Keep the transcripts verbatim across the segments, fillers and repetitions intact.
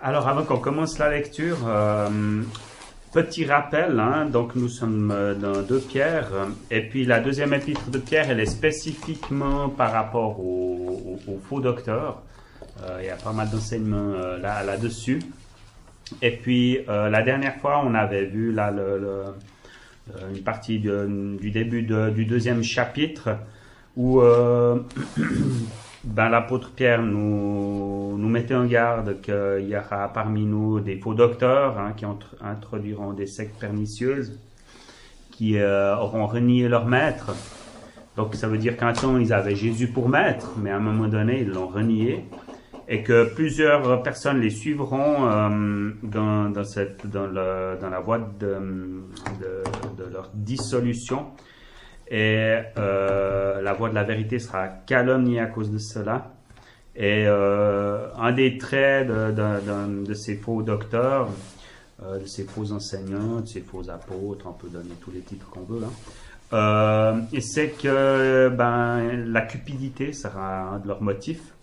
Alors, avant qu'on commence la lecture, euh, petit rappel, hein, donc nous sommes euh, dans deux Pierre, euh, et puis la deuxième épître de Pierre, elle est spécifiquement par rapport aux au, au faux docteurs. Euh, il y a pas mal d'enseignements euh, là, là-dessus. Et puis, euh, la dernière fois, on avait vu là le, le, une partie de, du début de, du deuxième chapitre où euh, ben, l'apôtre Pierre nous, nous mettait en garde qu'il y aura parmi nous des faux docteurs hein, qui entre, introduiront des sectes pernicieuses, qui euh, auront renié leur maître. Donc ça veut dire qu'un temps ils avaient Jésus pour maître, mais à un moment donné ils l'ont renié, et que plusieurs personnes les suivront euh, dans, dans, cette, dans, le, dans la voie de, de, de leur dissolution. Et euh, la voie de la vérité sera calomniée à cause de cela. Et euh, un des traits de, de, de, de ces faux docteurs, euh, de ces faux enseignants, de ces faux apôtres, on peut donner tous les titres qu'on veut là, euh, c'est que ben, la cupidité sera un de leurs motifs,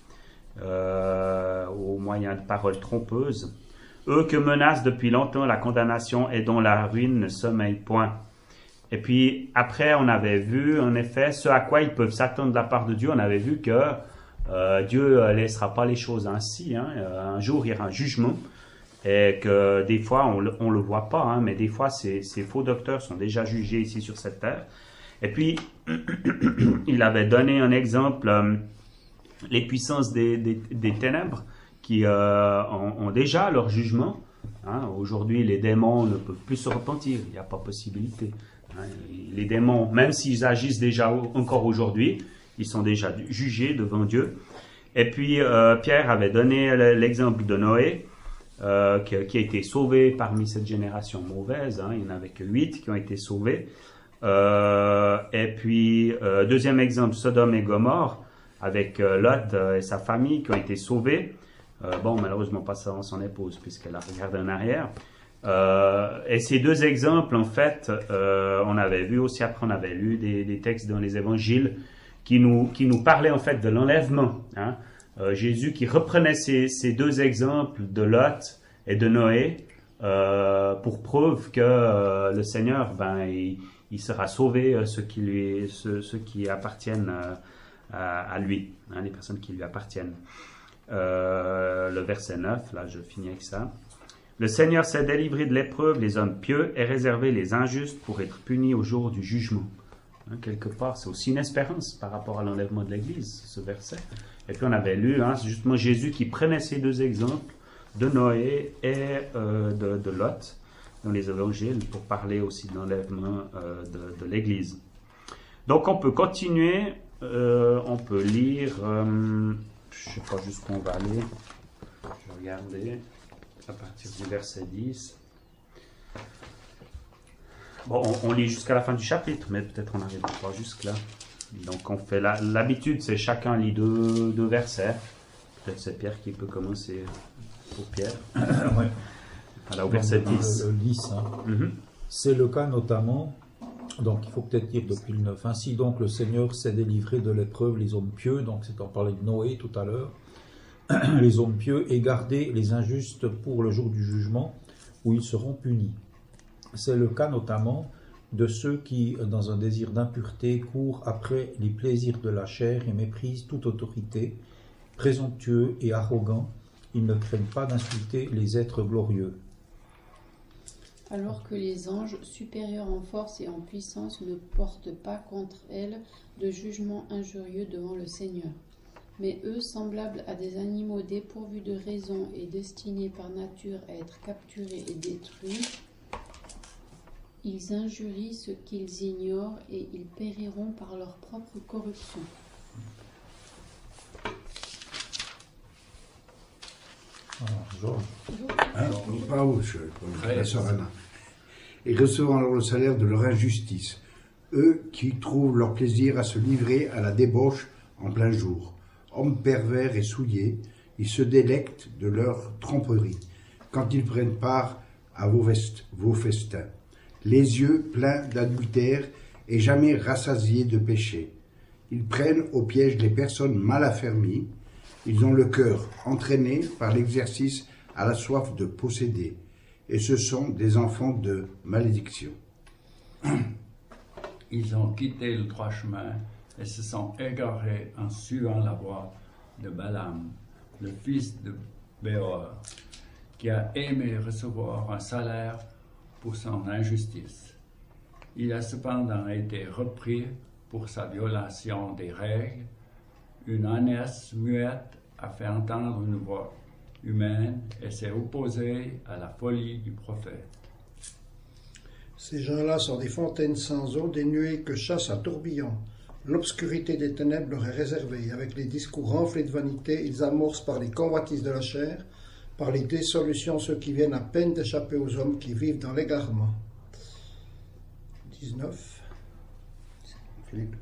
euh, au moyen de paroles trompeuses. Eux que menace depuis longtemps la condamnation et dont la ruine ne sommeille point. Et puis après, on avait vu, en effet, ce à quoi ils peuvent s'attendre de la part de Dieu. On avait vu que euh, Dieu ne laissera pas les choses ainsi. Hein. Un jour, il y aura un jugement. Et que des fois, on ne le voit pas, hein, mais des fois, ces, ces faux docteurs sont déjà jugés ici sur cette terre. Et puis, il avait donné un exemple, euh, les puissances des, des, des ténèbres qui euh, ont, ont déjà leur jugement. Hein. Aujourd'hui, les démons ne peuvent plus se repentir. Il n'y a pas possibilité. Les démons, même s'ils agissent déjà encore aujourd'hui, ils sont déjà jugés devant Dieu. Et puis, euh, Pierre avait donné l'exemple de Noé, euh, qui, qui a été sauvé parmi cette génération mauvaise. Hein, il n'y en avait que huit qui ont été sauvés. Euh, et puis, euh, deuxième exemple, Sodome et Gomorrhe, avec euh, Lot euh, et sa famille qui ont été sauvés. Euh, bon, malheureusement pas son, son épouse, puisqu'elle a regardé en arrière. Euh, et ces deux exemples, en fait, euh, on avait vu aussi, après on avait lu des, des textes dans les évangiles qui nous, qui nous parlaient en fait de l'enlèvement. Hein. Euh, Jésus qui reprenait ces, ces deux exemples de Lot et de Noé euh, pour preuve que euh, le Seigneur, ben, il, il sera sauvé euh, ceux, qui lui, ceux, ceux qui appartiennent euh, à, à lui, hein, les personnes qui lui appartiennent. Euh, le verset neuf, là je finis avec ça. Le Seigneur s'est délivré de l'épreuve les hommes pieux et réservé les injustes pour être punis au jour du jugement. Hein, quelque part, c'est aussi une espérance par rapport à l'enlèvement de l'Église, ce verset. Et puis on avait lu, hein, c'est justement Jésus qui prenait ces deux exemples de Noé et euh, de, de Lot dans les évangiles pour parler aussi de l'enlèvement euh, de, de l'Église. Donc on peut continuer, euh, on peut lire, euh, je ne sais pas jusqu'où on va aller, je vais regarder. À partir du verset dix. Bon, on, on lit jusqu'à la fin du chapitre, mais peut-être on n'arrive pas jusque-là. Donc, on fait la, l'habitude, c'est chacun lit deux, deux versets. Peut-être c'est Pierre qui peut commencer pour Pierre. Ouais. Alors, au verset dix. Le, le dix, hein. Mm-hmm. C'est le cas notamment, donc il faut peut-être lire depuis le neuf. Ainsi donc, le Seigneur s'est délivré de l'épreuve les hommes pieux, donc c'est en parler de Noé tout à l'heure. Les hommes pieux et garder les injustes pour le jour du jugement où ils seront punis. C'est le cas notamment de ceux qui, dans un désir d'impureté, courent après les plaisirs de la chair et méprisent toute autorité, présomptueux et arrogants, ils ne craignent pas d'insulter les êtres glorieux. Alors que les anges, supérieurs en force et en puissance, ne portent pas contre elles de jugement injurieux devant le Seigneur. Mais eux, semblables à des animaux dépourvus de raison et destinés par nature à être capturés et détruits, ils injurient ce qu'ils ignorent et ils périront par leur propre corruption. Alors, Georges. Hein, pas où, je, la sœur Anna. Et recevant alors le salaire de leur injustice, eux qui trouvent leur plaisir à se livrer à la débauche en plein jour. Hommes pervers et souillés, ils se délectent de leur tromperie, quand ils prennent part à vos, vest, vos festins, les yeux pleins d'adultère et jamais rassasiés de péché. Ils prennent au piège les personnes mal affermies, ils ont le cœur entraîné par l'exercice à la soif de posséder, et ce sont des enfants de malédiction. Ils ont quitté le droit chemin et se sont égarés en suivant la voie de Balaam, le fils de Béor, qui a aimé recevoir un salaire pour son injustice. Il a cependant été repris pour sa violation des règles. Une ânesse muette a fait entendre une voix humaine et s'est opposée à la folie du prophète. Ces gens-là sont des fontaines sans eau, des nuées que chasse un tourbillon. L'obscurité des ténèbres leur est réservée. Avec les discours renflés de vanité, ils amorcent par les convoitises de la chair, par les dissolutions ceux qui viennent à peine d'échapper aux hommes qui vivent dans l'égarement. dix-neuf. Philippe.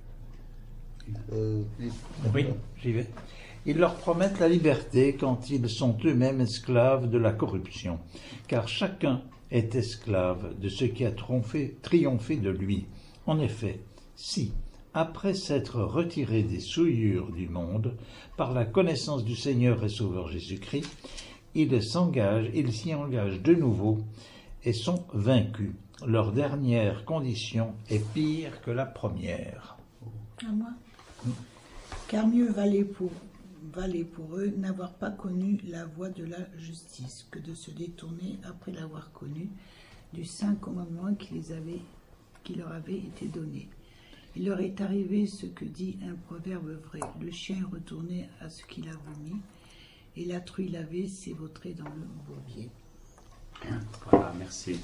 Euh, oui, j'y vais. Ils leur promettent la liberté quand ils sont eux-mêmes esclaves de la corruption, car chacun est esclave de ce qui a triomphé, triomphé de lui. En effet, si, après s'être retirés des souillures du monde, par la connaissance du Seigneur et Sauveur Jésus-Christ, ils s'engagent, ils s'y engagent de nouveau et sont vaincus. Leur dernière condition est pire que la première. À moi. Car mieux valait pour, valait pour eux n'avoir pas connu la voie de la justice que de se détourner après l'avoir connu du saint commandement qui, les avait, qui leur avait été donné. Il leur est arrivé ce que dit un proverbe vrai. Le chien est retourné à ce qu'il a vomi, et la truie lavée s'est vautrée dans le bourbier. Voilà, merci.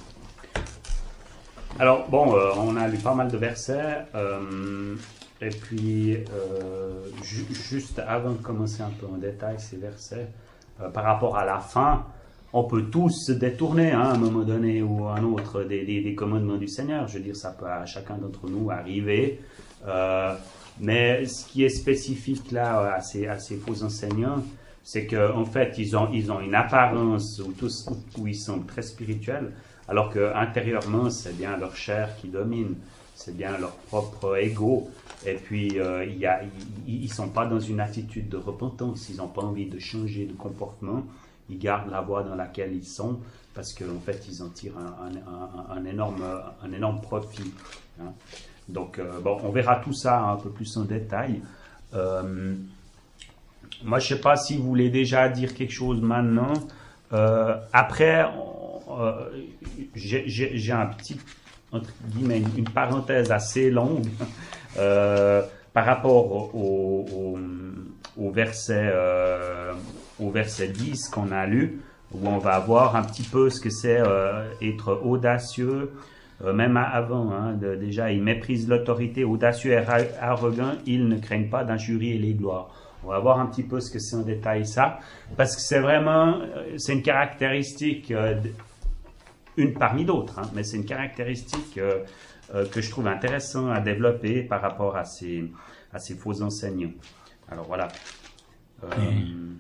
Alors, bon, euh, on a lu pas mal de versets, euh, et puis, euh, ju juste avant de commencer un peu en détail ces versets, euh, par rapport à la fin, on peut tous se détourner, hein, à un moment donné ou à un autre, des, des, des commandements du Seigneur. Je veux dire, ça peut à chacun d'entre nous arriver. Euh, mais ce qui est spécifique là à ces, à ces faux enseignants, c'est qu'en fait, ils ont, ils ont une apparence où, tous, où ils sont très spirituels, alors qu'intérieurement, c'est bien leur chair qui domine, c'est bien leur propre ego. Et puis, euh, il y a, ils ne sont pas dans une attitude de repentance, ils n'ont pas envie de changer de comportement. Ils gardent la voie dans laquelle ils sont parce qu'en fait, ils en tirent un, un, un, un, énorme, un énorme profit. Hein. Donc, euh, bon, on verra tout ça un peu plus en détail. Euh, moi, je ne sais pas si vous voulez déjà dire quelque chose maintenant. Euh, après, euh, j'ai un petit, entre guillemets, une parenthèse assez longue euh, par rapport au, au, au verset... Euh, au verset dix qu'on a lu, où on va voir un petit peu ce que c'est euh, être audacieux, euh, même avant, hein, de, déjà, ils méprisent l'autorité, audacieux et arrogant, ils ne craignent pas d'injurier les gloires. On va voir un petit peu ce que c'est en détail ça, parce que c'est vraiment, c'est une caractéristique, euh, une parmi d'autres, hein, mais c'est une caractéristique euh, euh, que je trouve intéressant à développer par rapport à ces, à ces faux enseignants. Alors voilà. Euh, mmh.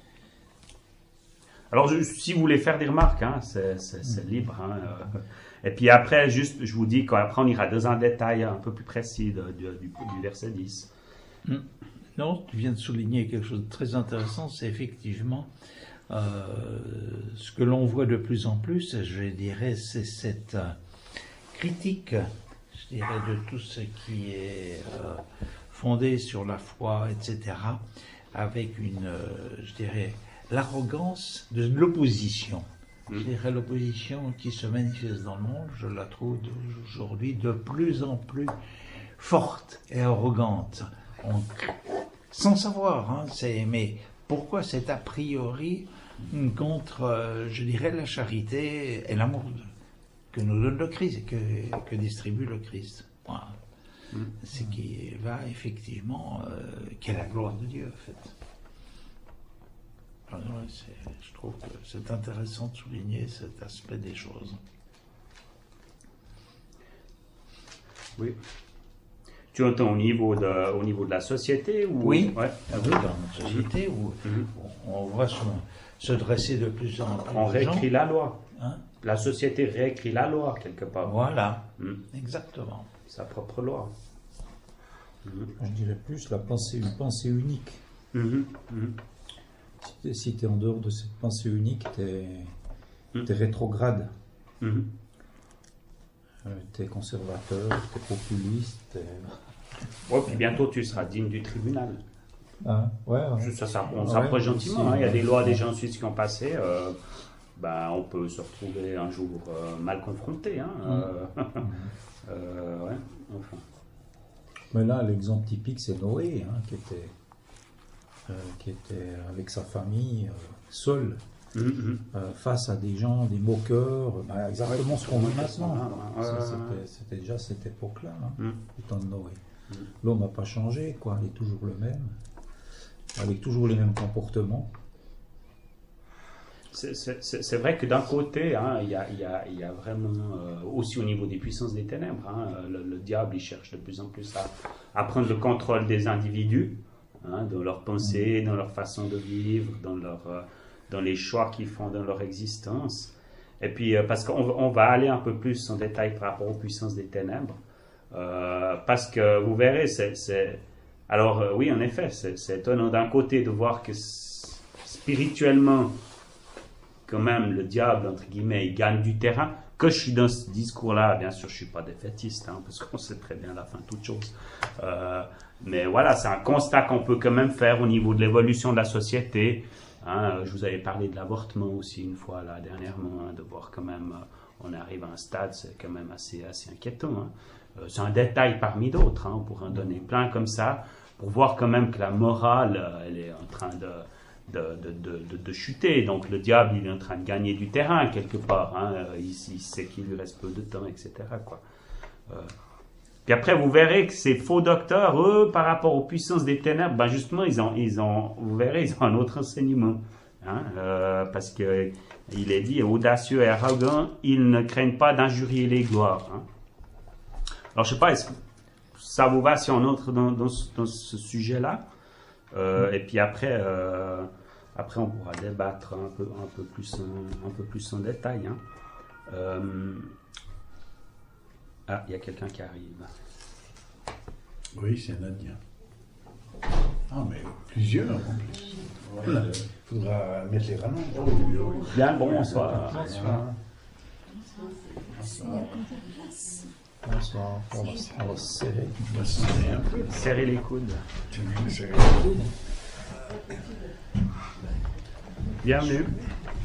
Alors, je, si vous voulez faire des remarques, hein, c'est libre. Hein, euh. Et puis après, juste, je vous dis qu'après, on ira dans un détail un peu plus précis de, de, du, du verset dix. Non, tu viens de souligner quelque chose de très intéressant, c'est effectivement euh, ce que l'on voit de plus en plus, je dirais, c'est cette euh, critique, je dirais, de tout ce qui est euh, fondé sur la foi, et cetera, avec une, euh, je dirais, l'arrogance de l'opposition. Je dirais l'opposition qui se manifeste dans le monde, je la trouve aujourd'hui de plus en plus forte et arrogante. On, sans savoir, hein, mais pourquoi c'est a priori contre, euh, je dirais, la charité et l'amour que nous donne le Christ, que, que distribue le Christ. Voilà. Mm. Ce qui va effectivement, euh, qui est la gloire de Dieu, en fait. Je trouve que c'est intéressant de souligner cet aspect des choses. Oui. Tu entends au niveau de, au niveau de la société ou... Oui, ouais. Oui, dans notre société où mm-hmm. on voit se, se dresser de plus en plus. On réécrit gens. la loi. Hein? La société réécrit la loi quelque part. Voilà, mm. exactement. Sa propre loi. Mm. Je dirais plus la pensée, une pensée unique. Mm-hmm. Mm-hmm. si tu es en dehors de cette pensée unique, tu es, Mm. rétrograde. Mhm. Tu es conservateur, tu es populiste. t'es- Ouais, puis bientôt tu seras digne du tribunal. Hein, ouais, ouais. Ça, ça, on Ouais, s'approche ouais, gentiment. aussi, hein. Il y a ouais. des lois déjà en Suisse qui ont passé. euh, ben, on peut se retrouver un jour euh, mal confronté. Hein, euh, euh, ouais, enfin. Mais là, l'exemple typique, c'est Noé, hein, qui, était, euh, qui était avec sa famille, euh, seul, Mhm, mhm. euh, face à des gens, des moqueurs, bah, exactement ce qu'on vit maintenant. Ouais, Ça, ouais, C'était ouais. c'était déjà cette époque-là, hein, Mhm. le temps de Noé. Mhm. L'homme n'a pas changé, quoi, il est toujours le même, avec toujours les mêmes comportements. C'est- C'est c'est- c'est vrai que d'un côté, hein, il y, a, il y a- il y a vraiment, euh, aussi au niveau des puissances des ténèbres, hein, le, le diable il cherche de plus en plus à, à prendre le contrôle des individus, hein, dans leurs pensées, dans leur façon de vivre, dans, leur, euh, dans les choix qu'ils font dans leur existence. Et puis, euh, parce qu'on on va aller un peu plus en détail par rapport aux puissances des ténèbres, euh, parce que vous verrez, c'est... c'est- Alors euh, oui, en effet, c'est c'est étonnant d'un côté de voir que s- spirituellement, quand même, le diable, entre guillemets, il gagne du terrain. Que je suis dans ce discours-là, bien sûr, je ne suis pas défaitiste, hein, parce qu'on sait très bien la fin de toute chose. Euh, mais voilà, c'est un constat qu'on peut quand même faire au niveau de l'évolution de la société. Hein. Je vous avais parlé de l'avortement aussi une fois, là, dernièrement, hein, de voir quand même, euh, on arrive à un stade, c'est quand même assez, assez inquiétant. Hein. Euh, c'est un détail parmi d'autres, hein, on pourrait en donner plein comme ça, pour voir quand même que la morale, euh, elle est en train de... De, de, de, de, de chuter. Donc le diable, il est en train de gagner du terrain quelque part. Hein. Il, il sait qu'il lui reste peu de temps, et cetera. Quoi. Euh. Puis après, vous verrez que ces faux docteurs, eux, par rapport aux puissances des ténèbres, ben justement, ils ont, ils ont, vous verrez, ils ont un autre enseignement. Hein. Euh, parce que il est dit, audacieux et arrogant, ils ne craignent pas d'injurier les gloires. Hein. Alors, je ne sais pas, est-ce que ça vous va si on entre dans, dans, ce, dans ce sujet-là? Euh, et puis après, euh, après, on pourra débattre un peu, un peu, plus, en, un peu plus en détail. Hein. Euh, ah, il y a quelqu'un qui arrive. Oui, c'est Nadia. Ah, mais plusieurs en plus. Voilà. Il faudra mettre les rallonges. Bien, bonsoir. Bonsoir. Bonsoir. On va, on va se serrer. On va se serrer un peu. Serrez les coudes. Serrer. Bienvenue.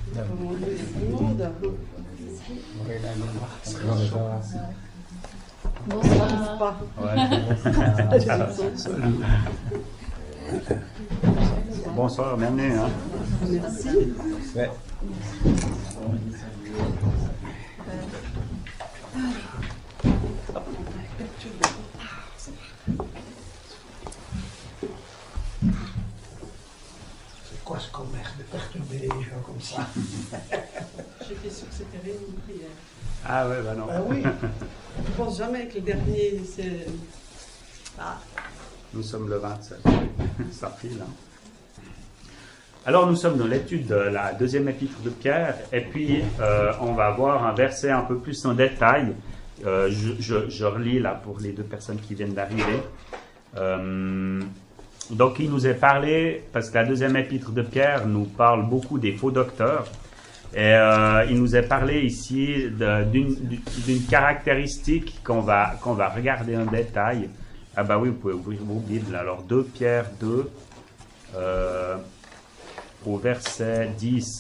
Bonsoir. Bonsoir, bienvenue. Hein. Ouais. C'est quoi ce commerce de perturber les gens comme ça? J'étais sûre que c'était réuni de prière. Ah ouais, bah non. Ah oui. Je pense jamais que le dernier, c'est... Ah, Nous sommes le vingt-sept. Ça file. Hein. Alors, nous sommes dans l'étude de la deuxième épître de Pierre, et puis euh, on va voir un verset un peu plus en détail. Euh, je, je, je relis là pour les deux personnes qui viennent d'arriver. Euh, donc, il nous est parlé, parce que la deuxième épître de Pierre nous parle beaucoup des faux docteurs, et euh, il nous est parlé ici de- d'une d'une caractéristique qu'on va, qu'on va regarder en détail. Ah bah oui, vous pouvez ouvrir vos Bibles. Alors, deux Pierre deux, euh, au verset dix.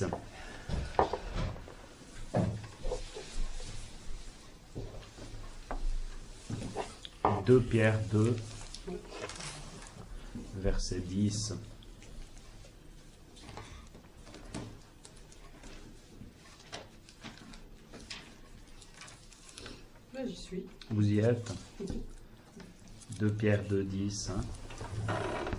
deux Pierre deux, verset dix. là, j'y suis. Vous y êtes? deux Pierre deux, dix. Hein.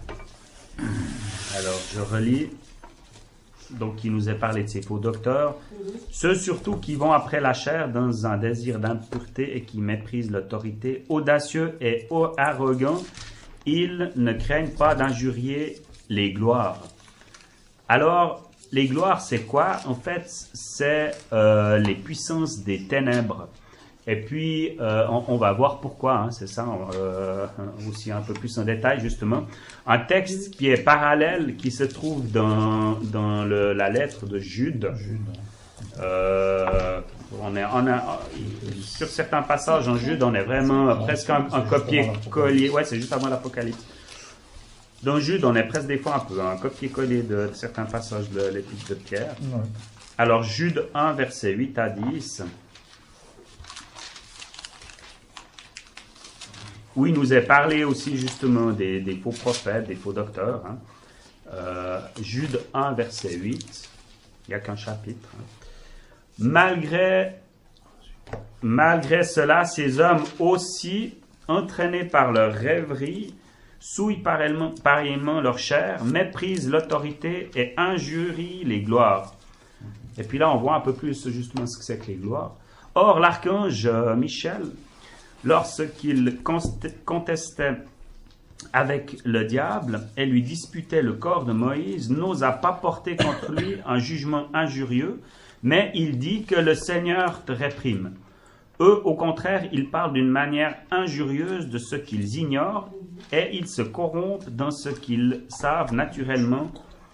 Alors, je relis. Donc, il nous est parlé de ces faux docteurs. Ceux surtout qui vont après la chair dans un désir d'impureté et qui méprisent l'autorité, audacieux et arrogants, ils ne craignent pas d'injurier les gloires. Alors, les gloires, c'est quoi? En fait, c'est euh, les puissances des ténèbres. Et puis, euh, on, on va voir pourquoi, hein, c'est ça, euh, aussi un peu plus en détail, justement. Un texte qui est parallèle, qui se trouve dans, dans le, la lettre de Jude. Euh, on est, on a, sur certains passages en Jude, on est vraiment presque un, un copier-coller. Ouais, c'est juste avant l'Apocalypse. Dans Jude, on est presque des fois un peu un copier-coller de, de certains passages de l'Épître de Pierre. Alors, Jude un, versets huit à dix. Où il nous est parlé aussi justement des, des faux prophètes, des faux docteurs. Hein. Euh, Jude un, verset huit, il n'y a qu'un chapitre. Hein. Malgré, malgré cela, ces hommes aussi, entraînés par leur rêverie, souillent pareillement, pareillement leur chair, méprisent l'autorité et injurient les gloires. Et puis là, on voit un peu plus justement ce que c'est que les gloires. Or, l'archange Michel, lorsqu'il contestait avec le diable et lui disputait le corps de Moïse, n'osa pas porter contre lui un jugement injurieux, mais il dit que le Seigneur te réprime. Eux, au contraire, ils parlent d'une manière injurieuse de ce qu'ils ignorent et ils se corrompent dans ce qu'ils savent naturellement,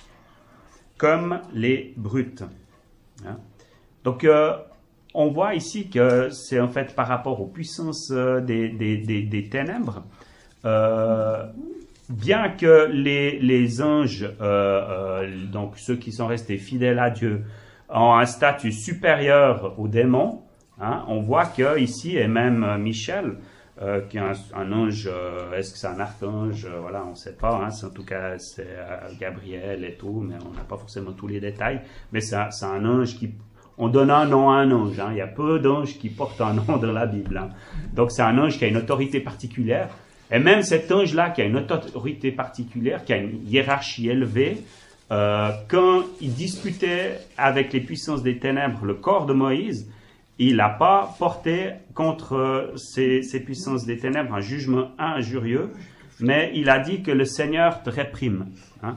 comme les brutes. Hein? Donc, euh, on voit ici que c'est en fait par rapport aux puissances euh, des, des, des, des ténèbres. Euh, bien que les, les anges, euh, euh, donc ceux qui sont restés fidèles à Dieu, ont un statut supérieur aux démons, hein, on voit que ici, et même euh, Michel, euh, qui est un, un ange, euh, est-ce que c'est un archange, euh, voilà, on ne sait pas, hein, en tout cas c'est euh, Gabriel et tout, mais on n'a pas forcément tous les détails, mais c'est un, c'est un ange qui... On donne un nom à un ange. Hein. Il y a peu d'anges qui portent un nom dans la Bible. Hein. Donc c'est un ange qui a une autorité particulière. Et même cet ange-là qui a une autorité particulière, qui a une hiérarchie élevée, euh, quand il disputait avec les puissances des ténèbres le corps de Moïse, il n'a pas porté contre ces, ces puissances des ténèbres un jugement injurieux, mais il a dit que le Seigneur te réprime. Hein.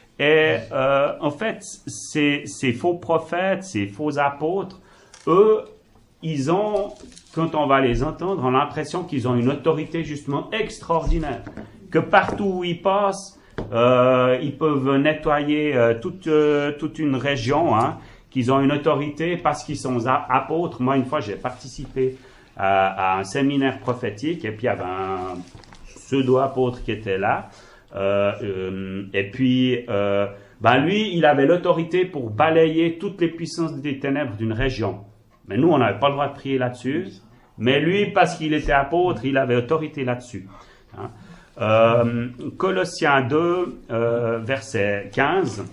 Et euh, en fait, ces, ces faux prophètes, ces faux apôtres, eux, ils ont, quand on va les entendre, on a l'impression qu'ils ont une autorité justement extraordinaire. Que partout où ils passent, euh, ils peuvent nettoyer euh, toute, euh, toute une région, hein, qu'ils ont une autorité parce qu'ils sont apôtres. Moi, une fois, j'ai participé à, à un séminaire prophétique et puis il y avait un pseudo-apôtre qui était là. Euh, euh, et puis, euh, ben lui, il avait l'autorité pour balayer toutes les puissances des ténèbres d'une région. Mais nous, on n'avait pas le droit de prier là-dessus. Mais lui, parce qu'il était apôtre, il avait autorité là-dessus. Hein. Euh, Colossiens deux, euh, verset quinze.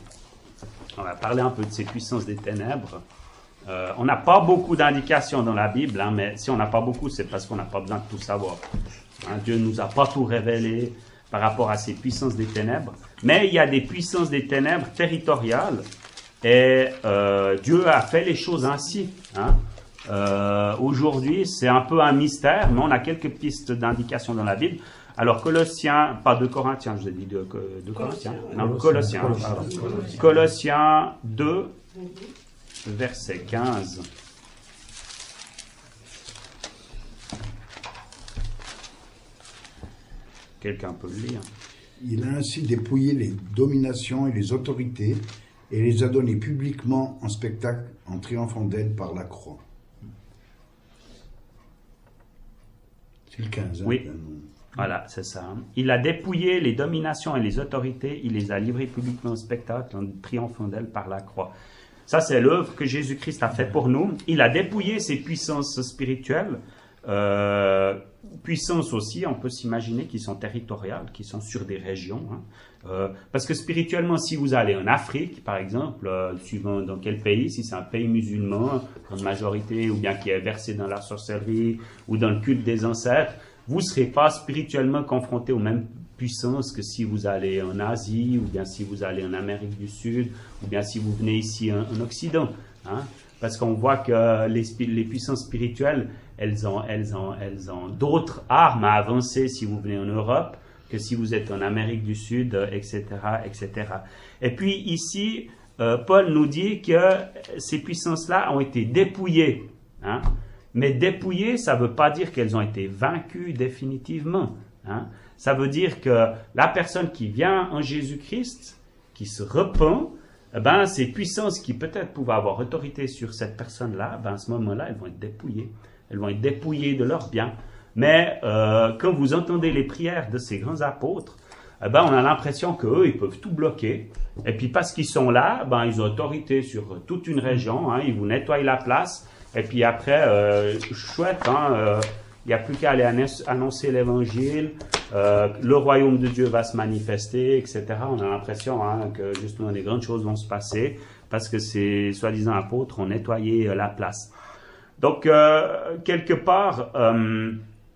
On va parler un peu de ces puissances des ténèbres. Euh, on n'a pas beaucoup d'indications dans la Bible, hein, mais si on n'a pas beaucoup, c'est parce qu'on n'a pas besoin de tout savoir. Hein, Dieu ne nous a pas tout révélé par rapport à ces puissances des ténèbres, mais il y a des puissances des ténèbres territoriales, et euh, Dieu a fait les choses ainsi. Hein. Euh, aujourd'hui, c'est un peu un mystère, mais on a quelques pistes d'indication dans la Bible. Alors, Colossiens, pas de Corinthiens, je vous ai dit de, de Corinthiens, non, Colossiens, pardon. Colossiens deux, verset quinze. Quelqu'un peut le lire. Il a ainsi dépouillé les dominations et les autorités et les a données publiquement en spectacle en triomphant d'elles par la croix. C'est le quinze. Hein, oui, voilà, c'est ça. Il a dépouillé les dominations et les autorités, il les a livrées publiquement en spectacle en triomphant d'elles par la croix. Ça, c'est l'œuvre que Jésus-Christ a faite pour nous. Il a dépouillé ces puissances spirituelles, euh, puissances aussi, on peut s'imaginer, qui sont territoriales, qui sont sur des régions. Hein. Euh, parce que spirituellement, si vous allez en Afrique, par exemple, euh, suivant dans quel pays, si c'est un pays musulman, en majorité, ou bien qui est versé dans la sorcellerie, ou dans le culte des ancêtres, vous ne serez pas spirituellement confronté aux mêmes puissances que si vous allez en Asie, ou bien si vous allez en Amérique du Sud, ou bien si vous venez ici en, en Occident. Hein. Parce qu'on voit que les, les puissances spirituelles, elles ont, elles ont, elles ont d'autres armes à avancer si vous venez en Europe que si vous êtes en Amérique du Sud, et cetera, et cetera. Et puis ici, euh, Paul nous dit que ces puissances-là ont été dépouillées. Hein. Mais dépouillées, ça ne veut pas dire qu'elles ont été vaincues définitivement. Hein. Ça veut dire que la personne qui vient en Jésus-Christ, qui se repent, eh ben, ces puissances qui peut-être pouvaient avoir autorité sur cette personne-là, ben, à ce moment-là, elles vont être dépouillées. Elles vont être dépouillées de leurs biens. Mais euh, quand vous entendez les prières de ces grands apôtres, eh ben, on a l'impression qu'eux, ils peuvent tout bloquer. Et puis parce qu'ils sont là, ben, ils ont autorité sur toute une région. Hein, ils vous nettoient la place. Et puis après, euh, chouette, hein, euh, il n'y a plus qu'à aller annoncer l'évangile. Euh, le royaume de Dieu va se manifester, et cetera. On a l'impression hein, que justement des grandes choses vont se passer parce que ces soi-disant apôtres ont nettoyé euh, la place. Donc, euh, quelque part, euh,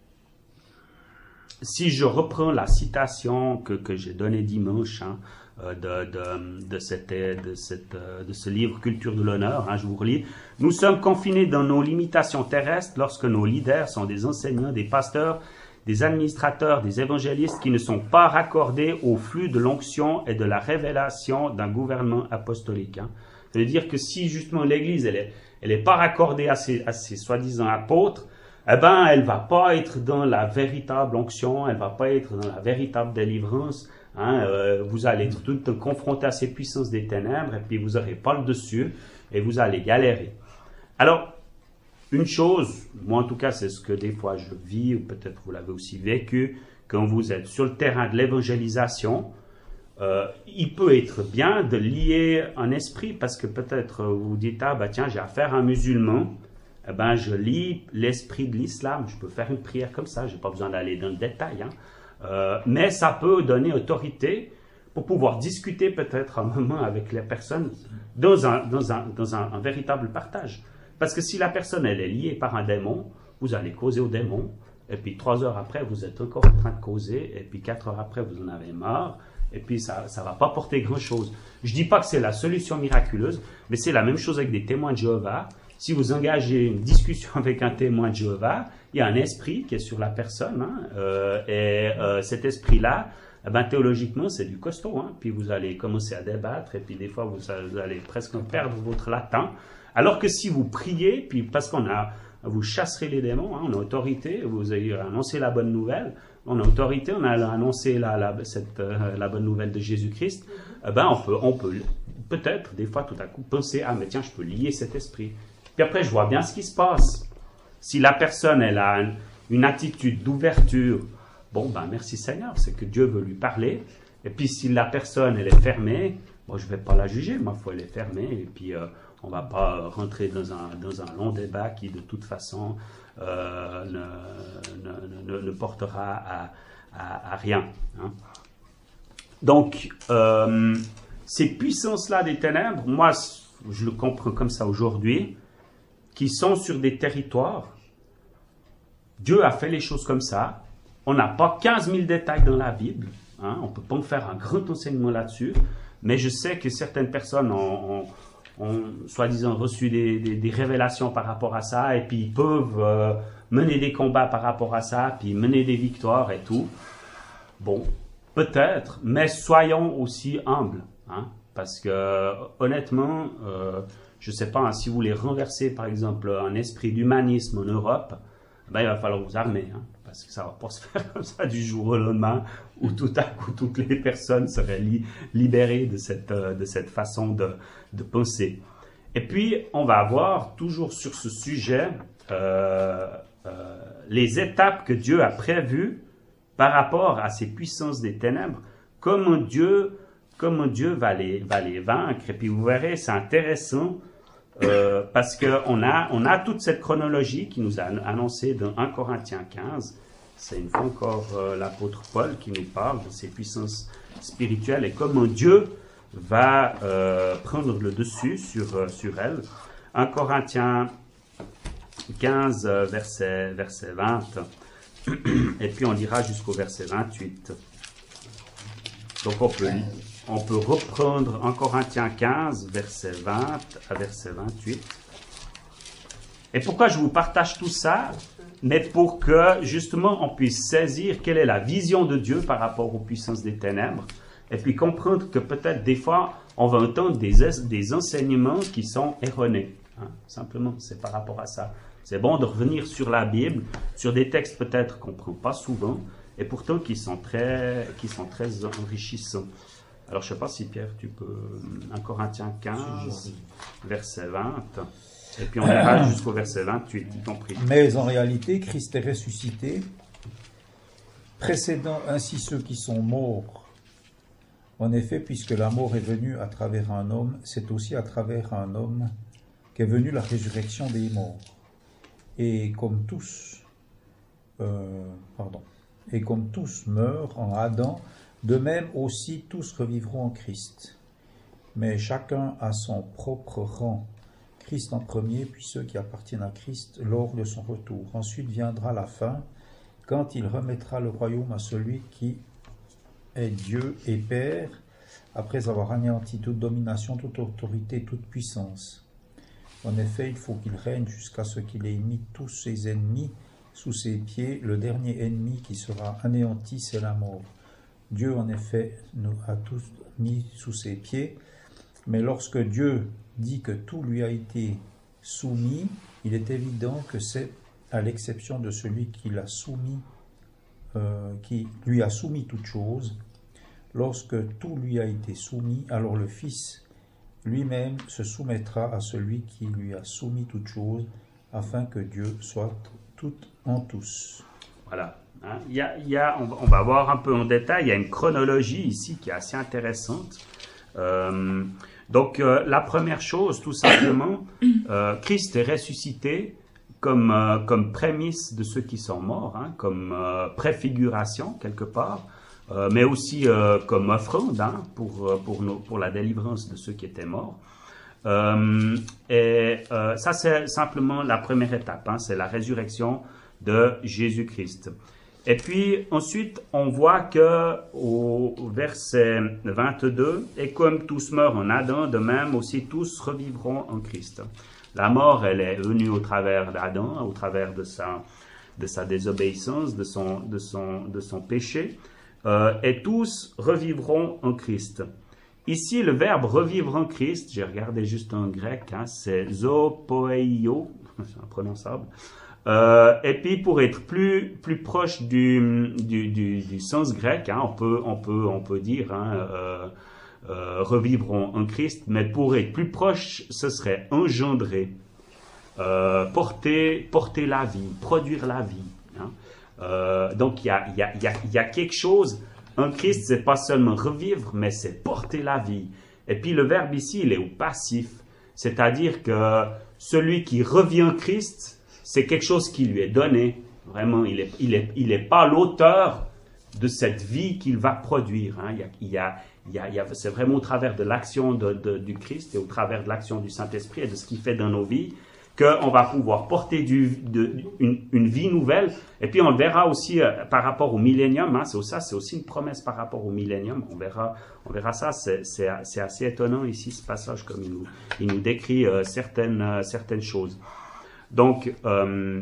si je reprends la citation que, que j'ai donnée dimanche hein, de, de, de, cette, de, cette, de ce livre Culture de l'honneur, hein, je vous relis. « Nous sommes confinés dans nos limitations terrestres lorsque nos leaders sont des enseignants, des pasteurs, des administrateurs, des évangélistes qui ne sont pas raccordés au flux de l'onction et de la révélation d'un gouvernement apostolique. Hein. » Ça veut dire que si justement l'Église, elle est, elle est pas raccordée à ces, à ces soi-disant apôtres, eh ben, elle va pas être dans la véritable onction, elle va pas être dans la véritable délivrance. Hein. Euh, vous allez être tout confronté à ces puissances des ténèbres et puis vous n'aurez pas le dessus et vous allez galérer. Alors, une chose, moi en tout cas, c'est ce que des fois je vis, ou peut-être vous l'avez aussi vécu, quand vous êtes sur le terrain de l'évangélisation, euh, il peut être bien de lier un esprit, parce que peut-être vous dites, ah bah tiens, j'ai affaire à un musulman, eh ben je lis l'esprit de l'islam, je peux faire une prière comme ça, je n'ai pas besoin d'aller dans le détail, hein. euh, mais ça peut donner autorité pour pouvoir discuter peut-être un moment avec les personnes dans un, dans un, dans un, un véritable partage. Parce que si la personne elle est liée par un démon, vous allez causer au démon, et puis trois heures après, vous êtes encore en train de causer, et puis quatre heures après, vous en avez marre, et puis ça ne va pas porter grand-chose. Je ne dis pas que c'est la solution miraculeuse, mais c'est la même chose avec des témoins de Jéhovah. Si vous engagez une discussion avec un témoin de Jéhovah, il y a un esprit qui est sur la personne, hein, euh, et euh, cet esprit-là, eh ben, théologiquement, c'est du costaud. Hein, puis vous allez commencer à débattre, et puis des fois, vous, vous allez presque perdre votre latin. Alors que si vous priez, puis parce qu'on a, vous chasserez les démons, hein, on a autorité, vous avez annoncé la bonne nouvelle, on a autorité, on a annoncé la, la, cette, euh, la bonne nouvelle de Jésus-Christ, eh ben on peut, on peut peut-être des fois tout à coup penser, ah mais tiens, je peux lier cet esprit. Puis après, je vois bien ce qui se passe. Si la personne, elle a une, une attitude d'ouverture, bon ben merci Seigneur, c'est que Dieu veut lui parler. Et puis si la personne, elle est fermée, bon je ne vais pas la juger, ma foi elle est fermée, et puis euh, on ne va pas rentrer dans un, dans un long débat qui, de toute façon, euh, ne, ne, ne, ne portera à, à, à rien. Hein. Donc, euh, ces puissances-là des ténèbres, moi, je le comprends comme ça aujourd'hui, qui sont sur des territoires. Dieu a fait les choses comme ça. On n'a pas quinze mille détails dans la Bible. Hein. On ne peut pas faire un grand enseignement là-dessus. Mais je sais que certaines personnes ont... ont ont soi-disant reçu des, des, des révélations par rapport à ça, et puis ils peuvent euh, mener des combats par rapport à ça, puis mener des victoires et tout. Bon, peut-être, mais soyons aussi humbles, hein, parce que honnêtement, euh, je ne sais pas, hein, si vous voulez renverser par exemple un esprit d'humanisme en Europe, ben, il va falloir vous armer, hein, parce que ça ne va pas se faire comme ça du jour au lendemain, où tout à coup toutes les personnes seraient li libérées de cette, euh, de cette façon de, de penser. Et puis, on va avoir toujours sur ce sujet euh, euh, les étapes que Dieu a prévues par rapport à ces puissances des ténèbres, comment Dieu, comment Dieu va les, va les vaincre. Et puis vous verrez, c'est intéressant euh, parce qu'on a, on a toute cette chronologie qui nous a annoncé dans un Corinthiens quinze. C'est une fois encore euh, l'apôtre Paul qui nous parle de ces puissances spirituelles et comment Dieu va euh, prendre le dessus sur, euh, sur elles. un Corinthiens quinze, verset, verset vingt, et puis on lira jusqu'au verset vingt-huit. Donc on peut, on peut reprendre un Corinthiens quinze, verset vingt à verset vingt-huit. Et pourquoi je vous partage tout ça? Mais pour que justement on puisse saisir quelle est la vision de Dieu par rapport aux puissances des ténèbres, et puis comprendre que peut-être des fois on va entendre des, des enseignements qui sont erronés. Hein, simplement, c'est par rapport à ça. C'est bon de revenir sur la Bible, sur des textes peut-être qu'on ne prend pas souvent, et pourtant qui sont très, qui sont très enrichissants. Alors je ne sais pas si Pierre, tu peux... un Corinthiens quinze, verset vingt, et puis on ira jusqu'au verset vingt-huit, y compris. Mais en réalité, Christ est ressuscité, précédant ainsi ceux qui sont morts. En effet, puisque la mort est venue à travers un homme, c'est aussi à travers un homme qu'est venue la résurrection des morts. Et comme tous, euh, pardon, et comme tous meurent en Adam, de même aussi tous revivront en Christ. Mais chacun a son propre rang. Christ en premier, puis ceux qui appartiennent à Christ lors de son retour. Ensuite viendra la fin, quand il remettra le royaume à celui qui est Dieu et Père, après avoir anéanti toute domination, toute autorité, toute puissance. En effet, il faut qu'il règne jusqu'à ce qu'il ait mis tous ses ennemis sous ses pieds. Le dernier ennemi qui sera anéanti, c'est la mort. Dieu, en effet, nous a tous mis sous ses pieds, mais lorsque Dieu dit que tout lui a été soumis, il est évident que c'est à l'exception de celui qui l'a soumis, euh, qui lui a soumis toute chose. Lorsque tout lui a été soumis, alors le Fils lui-même se soumettra à celui qui lui a soumis toute chose, afin que Dieu soit tout en tous. Voilà. Hein, il y a, il y a, on, va, on va voir un peu en détail, il y a une chronologie ici qui est assez intéressante. Euh, donc euh, la première chose, tout simplement, euh, Christ est ressuscité comme, euh, comme prémisse de ceux qui sont morts, hein, comme euh, préfiguration quelque part. Euh, mais aussi euh, comme offrande hein, pour, pour, nos, pour la délivrance de ceux qui étaient morts. Euh, et euh, ça, c'est simplement la première étape, hein, c'est la résurrection de Jésus-Christ. Et puis ensuite, on voit que au verset vingt-deux, « Et comme tous meurent en Adam, de même aussi tous revivront en Christ. » La mort, elle est venue au travers d'Adam, au travers de sa, de sa désobéissance, de son, de son, de son péché. Euh, et tous revivront en Christ. Ici, le verbe revivre en Christ, j'ai regardé juste en grec, hein, c'est zopoeio, c'est imprononçable. Euh, et puis, pour être plus plus proche du du, du, du sens grec, hein, on peut on peut on peut dire hein, euh, euh, revivront en Christ, mais pour être plus proche, ce serait engendrer, euh, porter porter la vie, produire la vie. Hein. Euh, donc il y a, y, a, y, a, y a quelque chose en Christ, c'est pas seulement revivre, mais c'est porter la vie. Et puis le verbe ici, il est au passif, c'est-à-dire que celui qui revient en Christ, c'est quelque chose qui lui est donné. Vraiment, il est, il est, il est pas l'auteur de cette vie qu'il va produire. Hein. Il y a, il y a, il y a, c'est vraiment au travers de l'action de, de, du Christ et au travers de l'action du Saint-Esprit et de ce qu'il fait dans nos vies qu'on va pouvoir porter du, de, une, une vie nouvelle. Et puis on le verra aussi euh, par rapport au millénium. Hein, c'est ça, c'est aussi une promesse par rapport au millénium. On verra, on verra ça. C'est, c'est, c'est assez étonnant ici ce passage comme il nous, il nous décrit euh, certaines, euh, certaines choses. Donc euh,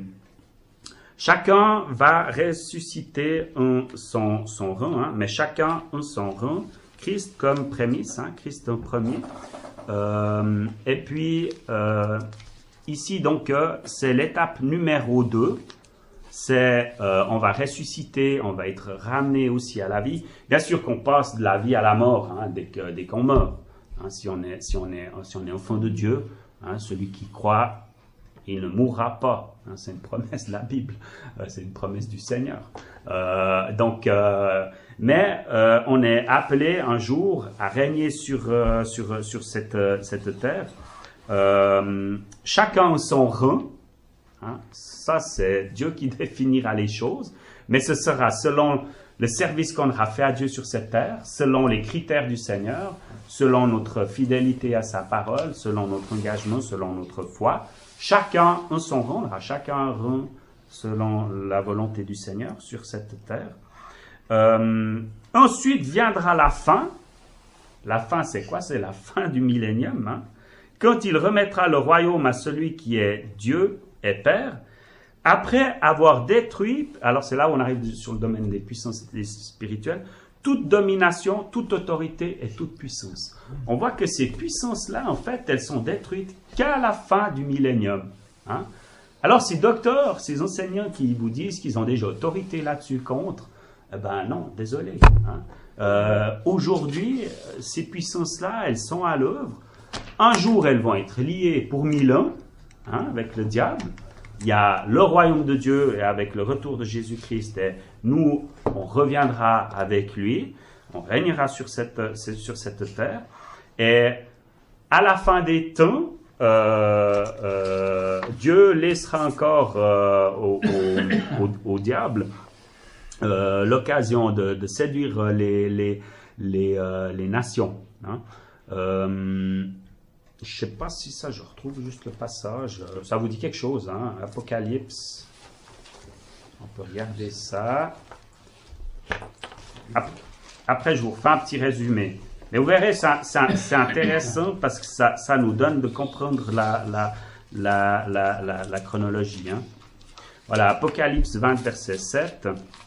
chacun va ressusciter en son, son rang, hein, mais chacun en son rang. Christ comme prémisse, hein, Christ en premier. Euh, et puis euh, Ici, donc, euh, c'est l'étape numéro deux. C'est, euh, on va ressusciter, on va être ramené aussi à la vie. Bien sûr qu'on passe de la vie à la mort, hein, dès, que, dès qu'on meurt. Hein, si, on est, si, on est, si on est enfant de Dieu, hein, celui qui croit, il ne mourra pas. Hein, c'est une promesse de la Bible. Euh, c'est une promesse du Seigneur. Euh, donc, euh, mais euh, on est appelé un jour à régner sur, euh, sur, sur cette, euh, cette terre. Euh, chacun son rang, hein, ça c'est Dieu qui définira les choses, mais ce sera selon le service qu'on aura fait à Dieu sur cette terre, selon les critères du Seigneur, selon notre fidélité à sa parole, selon notre engagement, selon notre foi. Chacun en son rang, aura chacun un rang selon la volonté du Seigneur sur cette terre. Euh, ensuite viendra la fin. La fin c'est quoi? C'est la fin du millénium, hein. Quand il remettra le royaume à celui qui est Dieu et Père, après avoir détruit, alors c'est là où on arrive sur le domaine des puissances spirituelles, toute domination, toute autorité et toute puissance. On voit que ces puissances-là, en fait, elles sont détruites qu'à la fin du millénium. Hein. Alors ces docteurs, ces enseignants qui vous disent qu'ils ont déjà autorité là-dessus contre, eh ben non, désolé. Hein. Euh, aujourd'hui, ces puissances-là, elles sont à l'œuvre. Un jour, elles vont être liées pour mille ans, hein, avec le diable. Il y a le royaume de Dieu et avec le retour de Jésus-Christ, et nous, on reviendra avec lui, on régnera sur cette, sur cette terre. Et à la fin des temps, euh, euh, Dieu laissera encore euh, au, au, au, au diable euh, l'occasion de, de séduire les, les, les, euh, les nations. Hein. Euh, Je ne sais pas si ça, je retrouve juste le passage. Ça vous dit quelque chose, hein? Apocalypse. On peut regarder ça. Après, je vous refais un petit résumé. Mais vous verrez, c'est intéressant parce que ça, ça nous donne de comprendre la, la, la, la, la, la chronologie. Hein? Voilà, Apocalypse vingt, verset sept.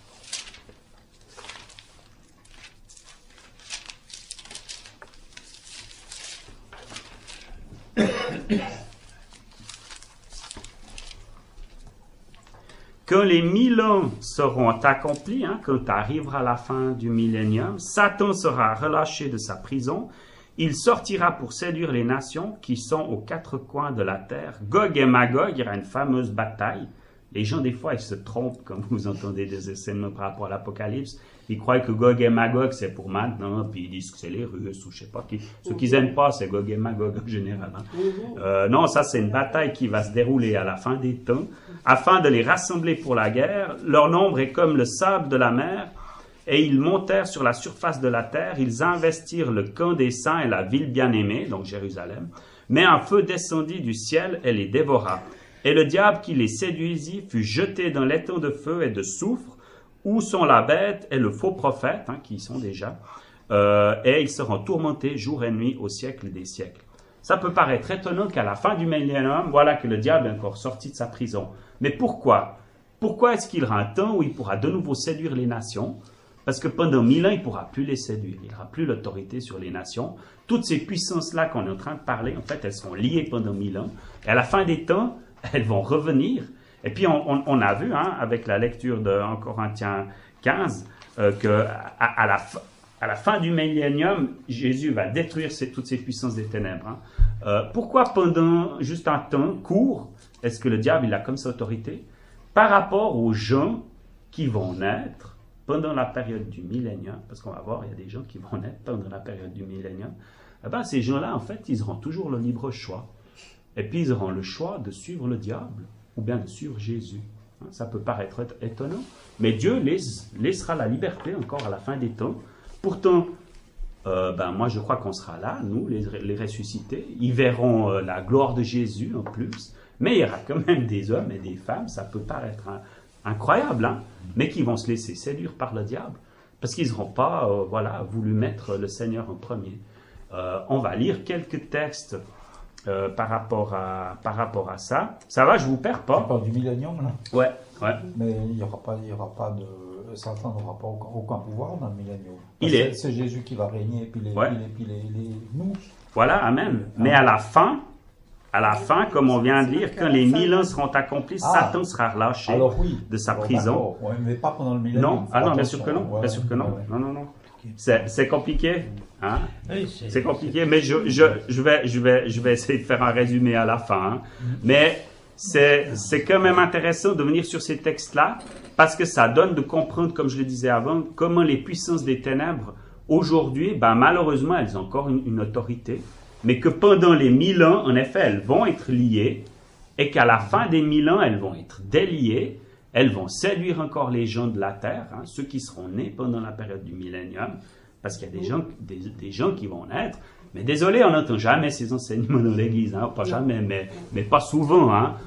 Quand les mille ans seront accomplis, hein, quand arrivera la fin du millénium, Satan sera relâché de sa prison. Il sortira pour séduire les nations qui sont aux quatre coins de la terre. Gog et Magog, il y aura une fameuse bataille. Les gens, des fois, ils se trompent quand vous entendez des enseignements par rapport à l'Apocalypse. Ils croient que Gog et Magog, c'est pour maintenant, puis ils disent que c'est les Russes ou je sais pas qui. Ceux qu'ils n'aiment pas, c'est Gog et Magog en général. Hein. Euh, non, ça, c'est une bataille qui va se dérouler à la fin des temps, afin de les rassembler pour la guerre. Leur nombre est comme le sable de la mer, et ils montèrent sur la surface de la terre. Ils investirent le camp des saints et la ville bien-aimée, donc Jérusalem. Mais un feu descendit du ciel et les dévora. Et le diable qui les séduisit fut jeté dans l'étang de feu et de soufre, où sont la bête et le faux prophète, hein, qui y sont déjà, euh, et ils seront tourmentés jour et nuit au siècle des siècles. Ça peut paraître étonnant qu'à la fin du millénium, voilà que le diable est encore sorti de sa prison. Mais pourquoi? Pourquoi est-ce qu'il y aura un temps où il pourra de nouveau séduire les nations? Parce que pendant mille ans, il ne pourra plus les séduire. Il n'aura plus l'autorité sur les nations. Toutes ces puissances-là qu'on est en train de parler, en fait, elles sont liées pendant mille ans. Et à la fin des temps, elles vont revenir. Et puis, on, on, on a vu, hein, avec la lecture de en Corinthiens quinze, euh, qu'à à la, à la fin du millénium, Jésus va détruire ces, toutes ces puissances des ténèbres. Hein. Euh, pourquoi pendant juste un temps court, est-ce que le diable il a comme ça autorité? Par rapport aux gens qui vont naître pendant la période du millénium, parce qu'on va voir, il y a des gens qui vont naître pendant la période du millénium, eh ben, ces gens-là, en fait, ils auront toujours le libre choix. Et puis, ils auront le choix de suivre le diable ou bien de suivre Jésus. Ça peut paraître étonnant, mais Dieu laisse, laissera la liberté encore à la fin des temps. Pourtant, euh, ben moi je crois qu'on sera là, nous, les, les ressuscités. Ils verront euh, la gloire de Jésus en plus, mais il y aura quand même des hommes et des femmes, ça peut paraître hein, incroyable, hein, mais qui vont se laisser séduire par le diable, parce qu'ils n'auront pas euh, voilà, voulu mettre le Seigneur en premier. Euh, on va lire quelques textes Euh, par, rapport à, par rapport à ça. Ça va, je vous perds pas. Tu parles du millénium, là? Ouais, ouais. Mais il n'y aura pas, il y aura pas de... Satan n'aura pas aucun, aucun pouvoir dans le millénium. Il est. C'est Jésus qui va régner, et puis les, ouais. puis les, puis les, les nous. Voilà, amen. Mais à la fin, à la fin, comme on vient de lire, quand les mille ans seront accomplis, ah. Satan sera relâché Alors, oui. de sa Alors, prison. Ouais, mais pas pendant le millénium. Non, ah non, bien sûr que non. Ouais, bien sûr que non. Ouais, ouais. Non, non, non. C'est compliqué, hein? Oui, c'est compliqué, mais je, je, je, vais, je, vais, je vais essayer de faire un résumé à la fin. Hein? Mais c'est quand même intéressant de venir sur ces textes-là, parce que ça donne de comprendre, comme je le disais avant, comment les puissances des ténèbres, aujourd'hui, ben, malheureusement, elles ont encore une, une autorité, mais que pendant les mille ans, en effet, elles vont être liées, et qu'à la fin des mille ans, elles vont être déliées. Elles vont séduire encore les gens de la terre, hein, ceux qui seront nés pendant la période du millénium, parce qu'il y a des gens, des, des gens qui vont naître. Mais désolé, on n'entend jamais ces enseignements dans l'Église, hein, pas jamais, mais, mais pas souvent. Hein.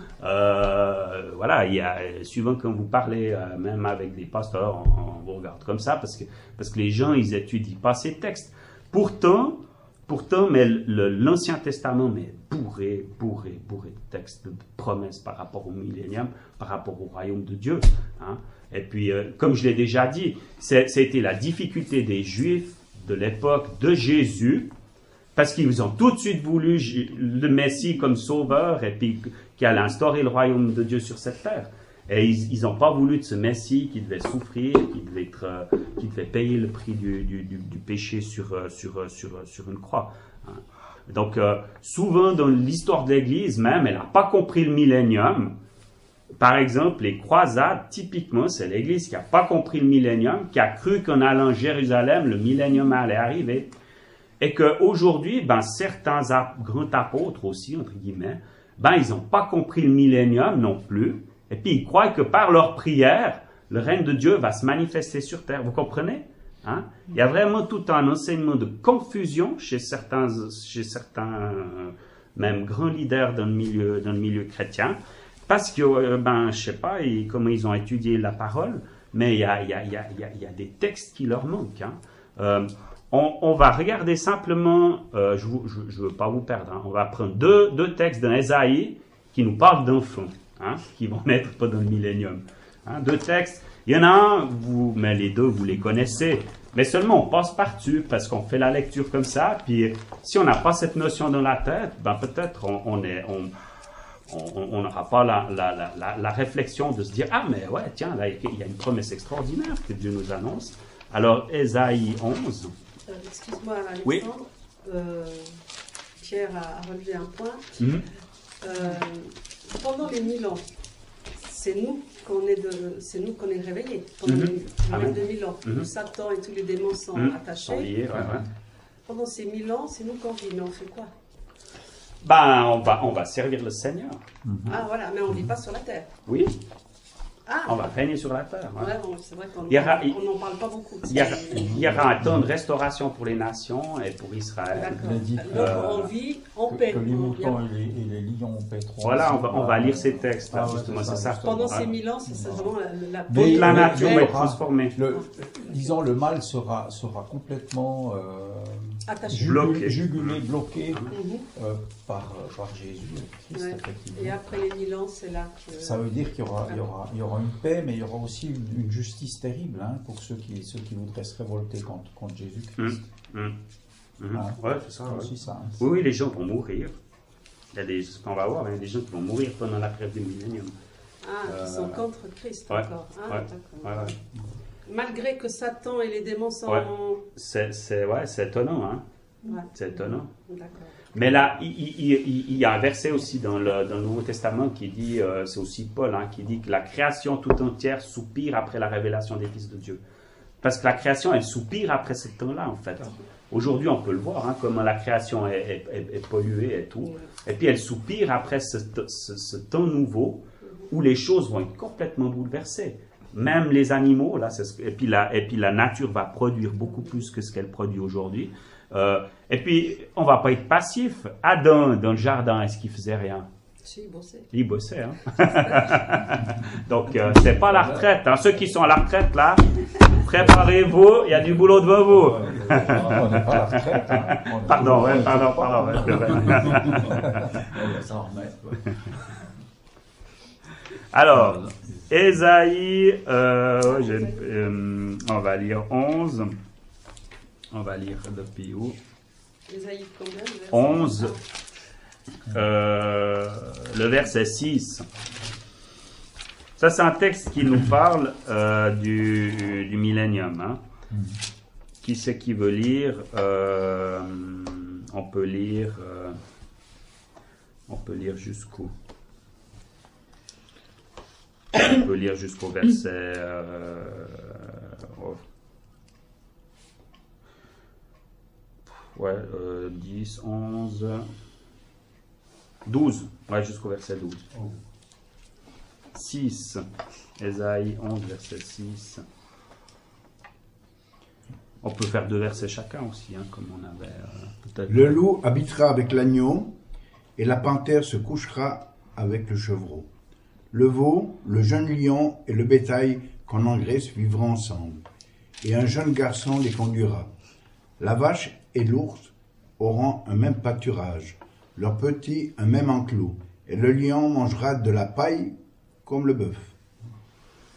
Euh, voilà, il y a, souvent quand vous parlez, euh, même avec des pasteurs, on, on vous regarde comme ça, parce que, parce que les gens, ils étudient pas ces textes. Pourtant, Pourtant, mais l'Ancien Testament mais bourré, bourré, bourré de textes, de promesses par rapport au millénium, par rapport au royaume de Dieu. Hein. Et puis, euh, comme je l'ai déjà dit, c'était la difficulté des Juifs de l'époque de Jésus, Parce qu'ils ont tout de suite voulu le Messie comme sauveur et puis qui allait instaurer le royaume de Dieu sur cette terre. Et ils n'ont pas voulu de ce Messie qui devait souffrir, qui devait, être, euh, qui devait payer le prix du, du, du, du péché sur, euh, sur, euh, sur, euh, sur une croix. Hein. Donc, euh, souvent dans l'histoire de l'Église même, elle n'a pas compris le millénium. Par exemple, les croisades, typiquement, c'est l'Église qui n'a pas compris le millénium, qui a cru qu'en allant à Jérusalem, le millénium allait arriver. Et qu'aujourd'hui, ben, certains ap- grands apôtres aussi, entre guillemets, ben, ils n'ont pas compris le millénium non plus. Et puis, ils croient que par leur prière, le règne de Dieu va se manifester sur terre. Vous comprenez? Hein? Il y a vraiment tout un enseignement de confusion chez certains, chez certains euh, même grands leaders dans le milieu, dans le milieu chrétien. Parce que, euh, ben, je sais pas et comment ils ont étudié la parole, mais il y a, il y a, il y a, il y a, il y a des textes qui leur manquent. Hein. Euh, on, on va regarder simplement, euh, je ne veux pas vous perdre, hein, on va prendre deux, deux textes dans Ésaïe qui nous parlent d'enfants. Hein, qui vont naître pendant le millénium. Hein, deux textes. Il y en a un, vous, mais les deux, vous les connaissez. Mais seulement, on passe par-dessus parce qu'on fait la lecture comme ça. Puis, si on n'a pas cette notion dans la tête, ben peut-être on on est, on, on n'aura pas la, la, la, la, la réflexion de se dire ah mais ouais tiens là il y a une promesse extraordinaire que Dieu nous annonce. Alors, Ésaïe onze. Euh, excuse-moi, Alexandre. Oui. Euh, Pierre a, a relevé un point. Mm-hmm. Euh, pendant les mille ans, c'est nous qu'on est, de, c'est nous qu'on est réveillés. Pendant Mm-hmm. les Amen. deux mille ans, Mm-hmm. où Satan et tous les démons sont Mm-hmm. attachés. Sont liés, ouais, ouais. Pendant ces mille ans, c'est nous qu'on vit, mais on fait quoi? Ben, on va, on va servir le Seigneur. Ah voilà, mais on ne vit pas sur la terre. Oui, Ah, on va régner sur la terre. ouais. ouais, bon, c'est vrai qu'on Il y aura- on n'en parle pas beaucoup. Il y, aura, il y aura un temps de restauration pour les nations et pour Israël. D'accord. Il a dit Donc euh, on vit en que, paix. que les On- moutons et les, et les lions paîtront. Voilà, on va, on va lire ces textes, là, Ah ouais, justement, c'est c'est ça, ça. justement. Pendant Ouais. ces mille ans, c'est c'est vraiment la, la Mais- Toute la mais- nature mais- va être transformée. Le, disons, le mal sera, sera complètement euh, Attaché. jugulé, Bloqué. jugulé, bloqué Mhm. euh, par, par Jésus Christ, Ouais. effectivement. Et après les mille ans, c'est là que. Ça veut dire qu'il y aura, il y aura, il y aura une paix, mais il y aura aussi une, une justice terrible hein, pour ceux qui, ceux qui voudraient se révolter contre, contre Jésus-Christ. Hum, hum. Hein. Ouais, c'est ça. C'est ouais. aussi ça. hein. Oui, oui, les gens vont mourir. Il y a des, ce qu'on va voir, il y a des gens qui vont mourir pendant la période du millénium. Ah, qui Euh, sont contre Christ ouais, encore. Ah, ouais, d'accord. Ouais, ouais. Malgré que Satan et les démons sont. Ouais. C'est, c'est, ouais, c'est étonnant, hein. Ouais. C'est étonnant. D'accord. Mais là, il, il- il- il y a un verset aussi dans le, dans le Nouveau Testament qui dit, euh, c'est aussi Paul, hein, qui dit que la création tout entière soupire après la révélation des fils de Dieu. Parce que la création, elle soupire après ce temps-là, en fait. Aujourd'hui, on peut le voir, hein, comment la création est, est- est- est polluée et tout. Et puis, elle soupire après ce, ce- ce temps nouveau où les choses vont être complètement bouleversées. Même les animaux, là, c'est ce- et, puis la, et puis la nature va produire beaucoup plus que ce qu'elle produit aujourd'hui. Euh, et puis, on va pas être passif. Adam, dans le jardin, est-ce qu'il faisait rien? Si, bon, c'est. Il bossait, hein. Donc, euh, c'est pas la retraite. Hein. Ceux qui sont à la retraite, là, préparez-vous, il y a du boulot devant vous. On n'est pas à la retraite. Hein. On est- Pardon, ouais, on est- pardon, pardon. ouais, c'est vrai. On va s'en remettre. ouais. Alors, Ésaïe, euh, j'ai- euh, on va lire onze. On va lire depuis où? Ésaïe combien le verset onze. Euh, le verset six. Ça, c'est un texte qui nous parle euh, du, du millénium. Hein. Qui c'est qui veut lire? Euh, on peut lire. euh, on peut lire jusqu'où? On peut lire jusqu'au verset. euh, oh. Ouais, euh, dix, onze, douze. Ouais, jusqu'au verset douze. six. Ésaïe onze, verset six. On peut faire deux versets chacun aussi, hein, comme on avait euh, peut-être. Le loup habitera avec l'agneau, et la panthère se couchera avec le chevreau. Le veau, le jeune lion et le bétail qu'on engraisse vivront ensemble, et un jeune garçon les conduira. La vache et l'ours auront un même pâturage, leurs petits un même enclos, et le lion mangera de la paille comme le bœuf.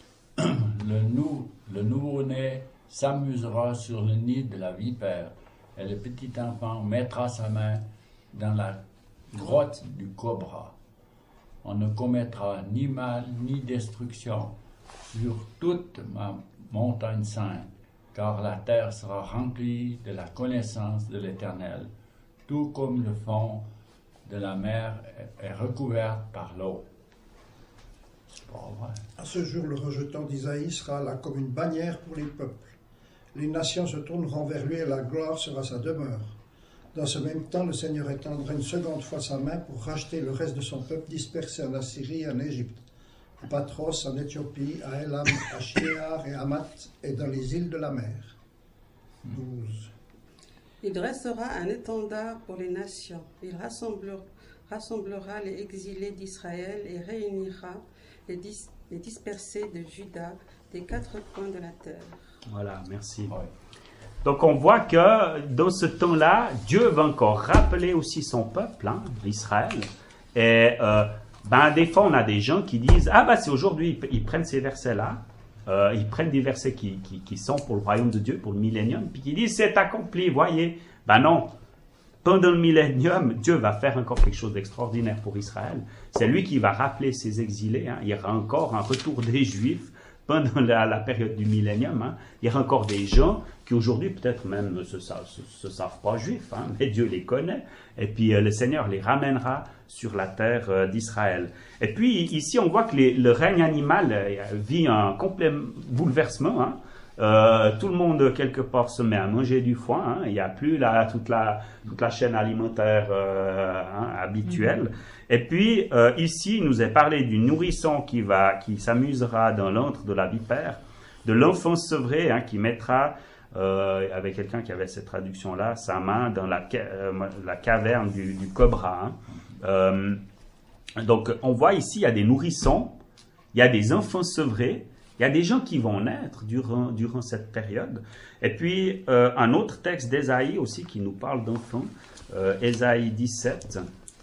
Le, nou, le nouveau-né s'amusera sur le nid de la vipère, et le petit enfant mettra sa main dans la grotte du cobra. On ne commettra ni mal ni destruction sur toute ma montagne sainte, car la terre sera remplie de la connaissance de l'Éternel, tout comme le fond de la mer est recouvert par l'eau. C'est pas vrai. À ce jour, le rejeton d'Isaïe sera là comme une bannière pour les peuples. Les nations se tourneront vers lui et la gloire sera sa demeure. Dans ce même temps, le Seigneur étendra une seconde fois sa main pour racheter le reste de son peuple dispersé en Assyrie et en Égypte, à Patros, en Éthiopie, à Elam, à Shinar et à Hamath, et dans les îles de la mer. douze. Il dressera un étendard pour les nations. Il rassemblera, rassemblera les exilés d'Israël et réunira les, dis, les dispersés de Juda des quatre coins de la terre. Voilà, merci. Ouais. Donc on voit que dans ce temps-là, Dieu va encore rappeler aussi son peuple, hein, Israël. Et euh, ben, des fois, on a des gens qui disent « Ah ben c'est aujourd'hui, ils prennent ces versets-là, euh, ils prennent des versets qui, qui, qui sont pour le royaume de Dieu, pour le millénium, puis qui disent « C'est accompli, voyez ». Ben non, pendant le millénium, Dieu va faire encore quelque chose d'extraordinaire pour Israël. C'est lui qui va rappeler ses exilés, hein. Il y aura encore un retour des Juifs pendant la, la période du millénium, hein. Il y aura encore des gens qui aujourd'hui peut-être même ne se, se, se savent pas juifs, hein, mais Dieu les connaît. Et puis euh, le Seigneur les ramènera sur la terre euh, d'Israël. Et puis ici on voit que les, le règne animal euh, vit un complet bouleversement. Hein. Euh, tout le monde quelque part se met à manger du foin. Hein. Il n'y a plus la, toute, la, toute la chaîne alimentaire euh, hein, habituelle. Mm-hmm. Et puis euh, ici il nous est parlé du nourrisson qui, va, qui s'amusera dans l'antre de la vipère, de l'enfant sevré hein, qui mettra, euh, avec quelqu'un qui avait cette traduction-là, sa main dans la, euh, la caverne du, du cobra. Hein. Euh, donc on voit ici, il y a des nourrissons, il y a des enfants sevrés, il y a des gens qui vont naître durant, durant cette période. Et puis euh, un autre texte d'Ésaïe aussi qui nous parle d'enfants, euh, Ésaïe dix-sept.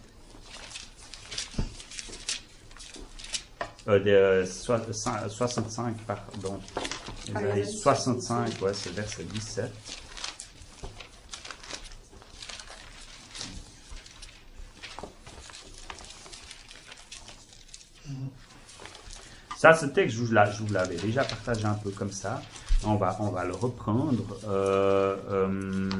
Euh, de, euh, soixante-cinq, pardon. Ésaïe soixante-cinq, ouais, c'est verset dix-sept. Ça, ce texte, je vous l'avais déjà partagé un peu comme ça. On va, on va le reprendre. Euh, euh,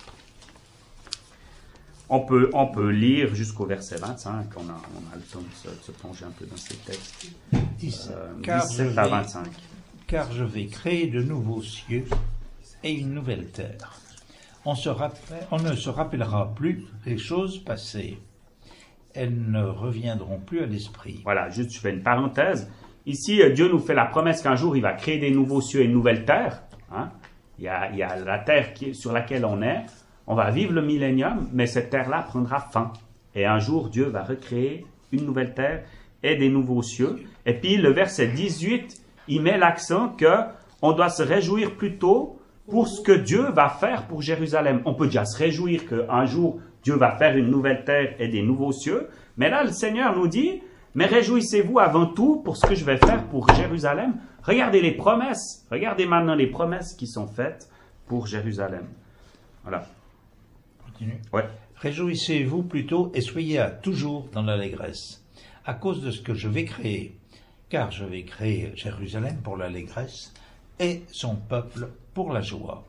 on, peut, on peut lire jusqu'au verset vingt-cinq. On a, on a le temps de se, de se plonger un peu dans ces textes. dix-sept, euh, car dix-sept je à vais, vingt-cinq. Car je vais créer de nouveaux cieux et une nouvelle terre. On, se rappelle, on ne se rappellera plus les choses passées. Elles ne reviendront plus à l'esprit. Voilà, juste je fais une parenthèse. Ici, Dieu nous fait la promesse qu'un jour, il va créer des nouveaux cieux et une nouvelle terre. Hein. Il y a, il y a la terre qui, sur laquelle on est. On va vivre le millénium, mais cette terre-là prendra fin. Et un jour, Dieu va recréer une nouvelle terre et des nouveaux cieux. Et puis, le verset dix-huit, il met l'accent qu'on doit se réjouir plutôt pour ce que Dieu va faire pour Jérusalem. On peut déjà se réjouir qu'un jour, Dieu va faire une nouvelle terre et des nouveaux cieux. Mais là, le Seigneur nous dit... Mais réjouissez-vous avant tout pour ce que je vais faire pour Jérusalem. Regardez les promesses. Regardez maintenant les promesses qui sont faites pour Jérusalem. Voilà. Continue. Ouais. Réjouissez-vous plutôt et soyez à toujours dans l'allégresse, à cause de ce que je vais créer. Car je vais créer Jérusalem pour l'allégresse et son peuple pour la joie.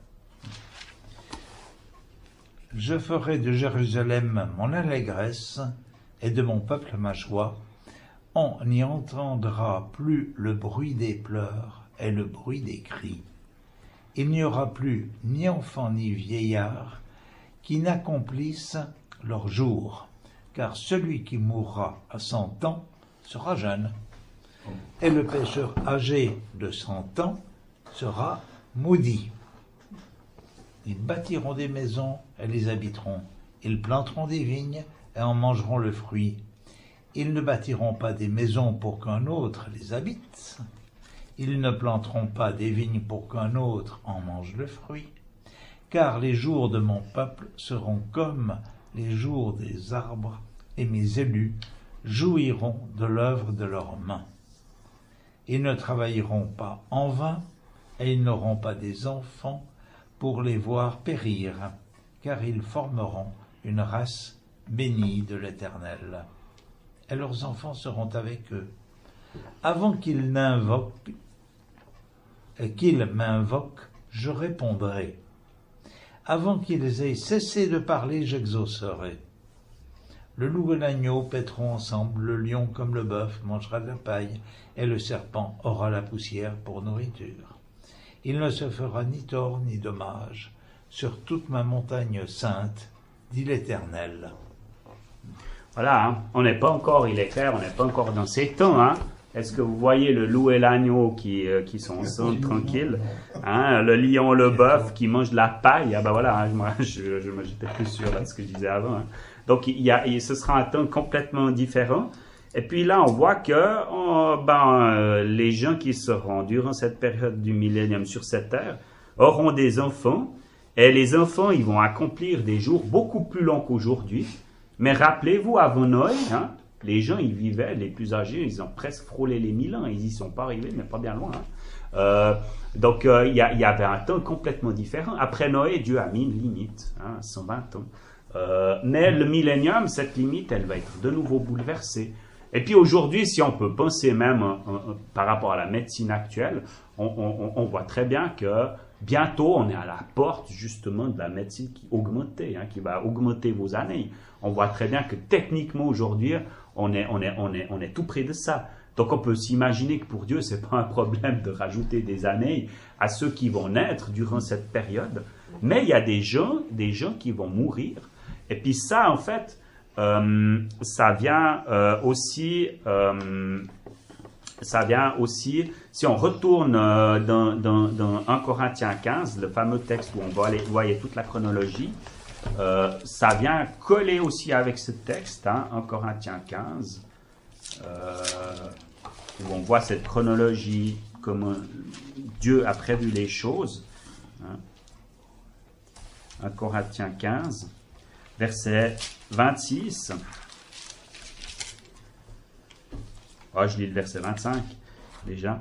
Je ferai de Jérusalem mon allégresse et de mon peuple ma joie. On n'y entendra plus le bruit des pleurs et le bruit des cris. Il n'y aura plus ni enfants ni vieillards qui n'accomplissent leur jour, car celui qui mourra à cent ans sera jeune, et le pécheur âgé de cent ans sera maudit. Ils bâtiront des maisons et les habiteront, ils planteront des vignes et en mangeront le fruit. Ils ne bâtiront pas des maisons pour qu'un autre les habite. Ils ne planteront pas des vignes pour qu'un autre en mange le fruit. Car les jours de mon peuple seront comme les jours des arbres, et mes élus jouiront de l'œuvre de leurs mains. Ils ne travailleront pas en vain, et ils n'auront pas des enfants pour les voir périr. car ils formeront une race bénie de l'Éternel. Et leurs enfants seront avec eux. Avant qu'ils n'invoquent, et qu'ils m'invoquent, je répondrai. Avant qu'ils aient cessé de parler, j'exaucerai. Le loup et l'agneau paîtront ensemble, le lion comme le bœuf mangera de la paille, et le serpent aura la poussière pour nourriture. Il ne se fera ni tort ni dommage sur toute ma montagne sainte, dit l'Éternel. Voilà, hein. On n'est pas encore, il est clair, on n'est pas encore dans ces temps. Hein. Est-ce que vous voyez le loup et l'agneau qui, euh, qui sont ensemble, tranquilles, hein, le lion, le bœuf qui mange de la paille? Ah ben voilà, hein, moi, je, je, j'étais plus sûr de ce que je disais avant. Hein. Donc il y a, il, ce sera un temps complètement différent. Et puis là, on voit que oh, ben, euh, les gens qui seront durant cette période du millénium sur cette terre auront des enfants. Et les enfants, ils vont accomplir des jours beaucoup plus longs qu'aujourd'hui. Mais rappelez-vous, avant Noé, hein, les gens, ils vivaient, les plus âgés, ils ont presque frôlé les mille ans. Ils y sont pas arrivés, mais pas bien loin. Hein. Euh, donc, il euh, y, y avait un temps complètement différent. Après Noé, Dieu a mis une limite, hein, cent vingt ans. Euh, mais le millénium, cette limite, elle va être de nouveau bouleversée. Et puis aujourd'hui, si on peut penser même euh, euh, par rapport à la médecine actuelle, on, on, on voit très bien que bientôt, on est à la porte justement de la médecine qui augmentée, hein, qui va augmenter vos années. On voit très bien que techniquement aujourd'hui, on est, on est, on est, on est tout près de ça. Donc on peut s'imaginer que pour Dieu, ce n'est pas un problème de rajouter des années à ceux qui vont naître durant cette période. Mais il y a des gens, des gens qui vont mourir. Et puis ça, en fait, euh, ça vient euh, aussi... Euh, Ça vient aussi, si on retourne euh, dans, dans, dans un Corinthiens quinze, le fameux texte où on voit aller, voyait toute la chronologie, euh, ça vient coller aussi avec ce texte, hein, un Corinthiens quinze, euh, où on voit cette chronologie, comment Dieu a prévu les choses. Hein. un Corinthiens quinze, verset vingt-six. Oh, je lis le verset vingt-cinq, déjà.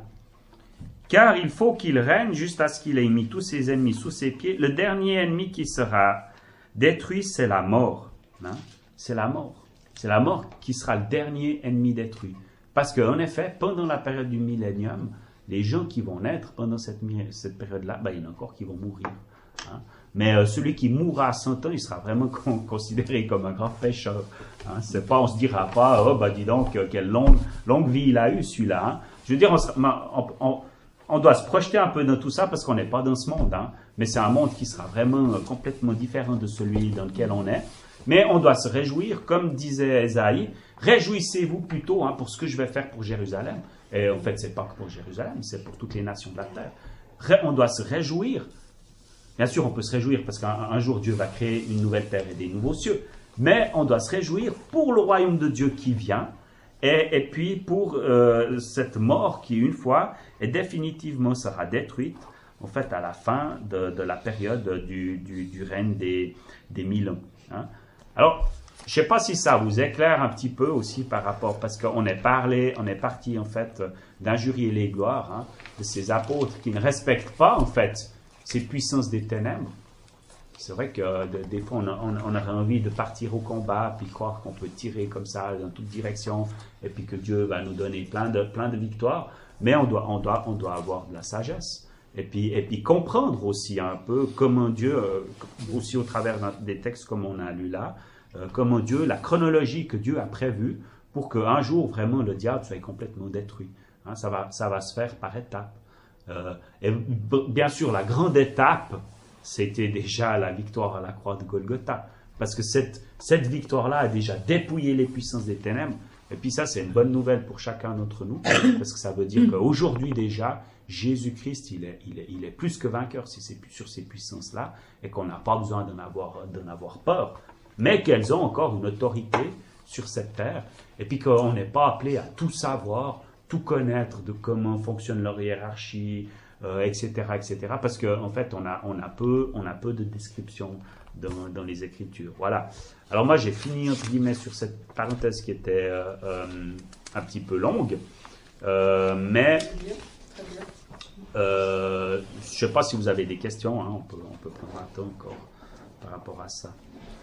« Car il faut qu'il règne jusqu'à ce qu'il ait mis tous ses ennemis sous ses pieds. Le dernier ennemi qui sera détruit, c'est la mort. Hein? C'est la mort. C'est la mort qui sera le dernier ennemi détruit. Parce qu'en effet, pendant la période du millénium, les gens qui vont naître pendant cette, cette période-là, ben, il y en a encore qui vont mourir. Hein? Mais euh, celui qui mourra à cent ans, il sera vraiment con considéré comme un grand pécheur. Hein. C'est pas, on se dira pas, oh bah dis donc, euh, quelle longue, longue vie il a eu celui-là. Hein. Je veux dire, on, on, on, on doit se projeter un peu dans tout ça parce qu'on n'est pas dans ce monde. Hein. Mais c'est un monde qui sera vraiment euh, complètement différent de celui dans lequel on est. Mais on doit se réjouir, comme disait Ésaïe, réjouissez-vous plutôt hein, pour ce que je vais faire pour Jérusalem. Et en fait, c'est pas que pour Jérusalem, c'est pour toutes les nations de la terre. Ré, on doit se réjouir. Bien sûr, on peut se réjouir parce qu'un jour, Dieu va créer une nouvelle terre et des nouveaux cieux. Mais on doit se réjouir pour le royaume de Dieu qui vient et, et puis pour euh, cette mort qui, une fois, et définitivement sera détruite, en fait, à la fin de, de la période du, du, du règne des, des mille ans. Hein. Alors, je ne sais pas si ça vous éclaire un petit peu aussi par rapport, parce qu'on est parlé, on est parti, en fait, d'injurier les gloires hein, de ces apôtres qui ne respectent pas, en fait, ces puissances des ténèbres. C'est vrai que de, des fois, on, a, on, on aurait envie de partir au combat, puis croire qu'on peut tirer comme ça dans toutes directions, et puis que Dieu va nous donner plein de, plein de victoires. Mais on doit, on, doit, on doit avoir de la sagesse. Et puis, et puis comprendre aussi un peu comment Dieu, euh, aussi au travers des textes comme on a lu là, euh, comment Dieu, la chronologie que Dieu a prévue pour qu'un jour, vraiment, le diable soit complètement détruit. Hein, ça va, ça va se faire par étapes. Euh, et bien sûr, la grande étape, c'était déjà la victoire à la croix de Golgotha. Parce que cette, cette victoire-là a déjà dépouillé les puissances des ténèbres. Et puis ça, c'est une bonne nouvelle pour chacun d'entre nous. Parce que ça veut dire qu'aujourd'hui déjà, Jésus-Christ, il est, il, est, il est plus que vainqueur sur ces, sur ces puissances-là. Et qu'on n'a pas besoin d'en avoir, d'en avoir peur. Mais qu'elles ont encore une autorité sur cette terre. Et puis qu'on n'est pas appelé à tout savoir, tout connaître de comment fonctionne leur hiérarchie, euh, et cetera, et cetera. Parce qu'en en fait, on a, on, a peu, on a peu de descriptions dans, dans les Écritures. Voilà. Alors moi, j'ai fini, entre guillemets, sur cette parenthèse qui était euh, euh, un petit peu longue. Euh, mais euh, je ne sais pas si vous avez des questions. Hein, on, peut, on peut prendre un temps encore par rapport à ça.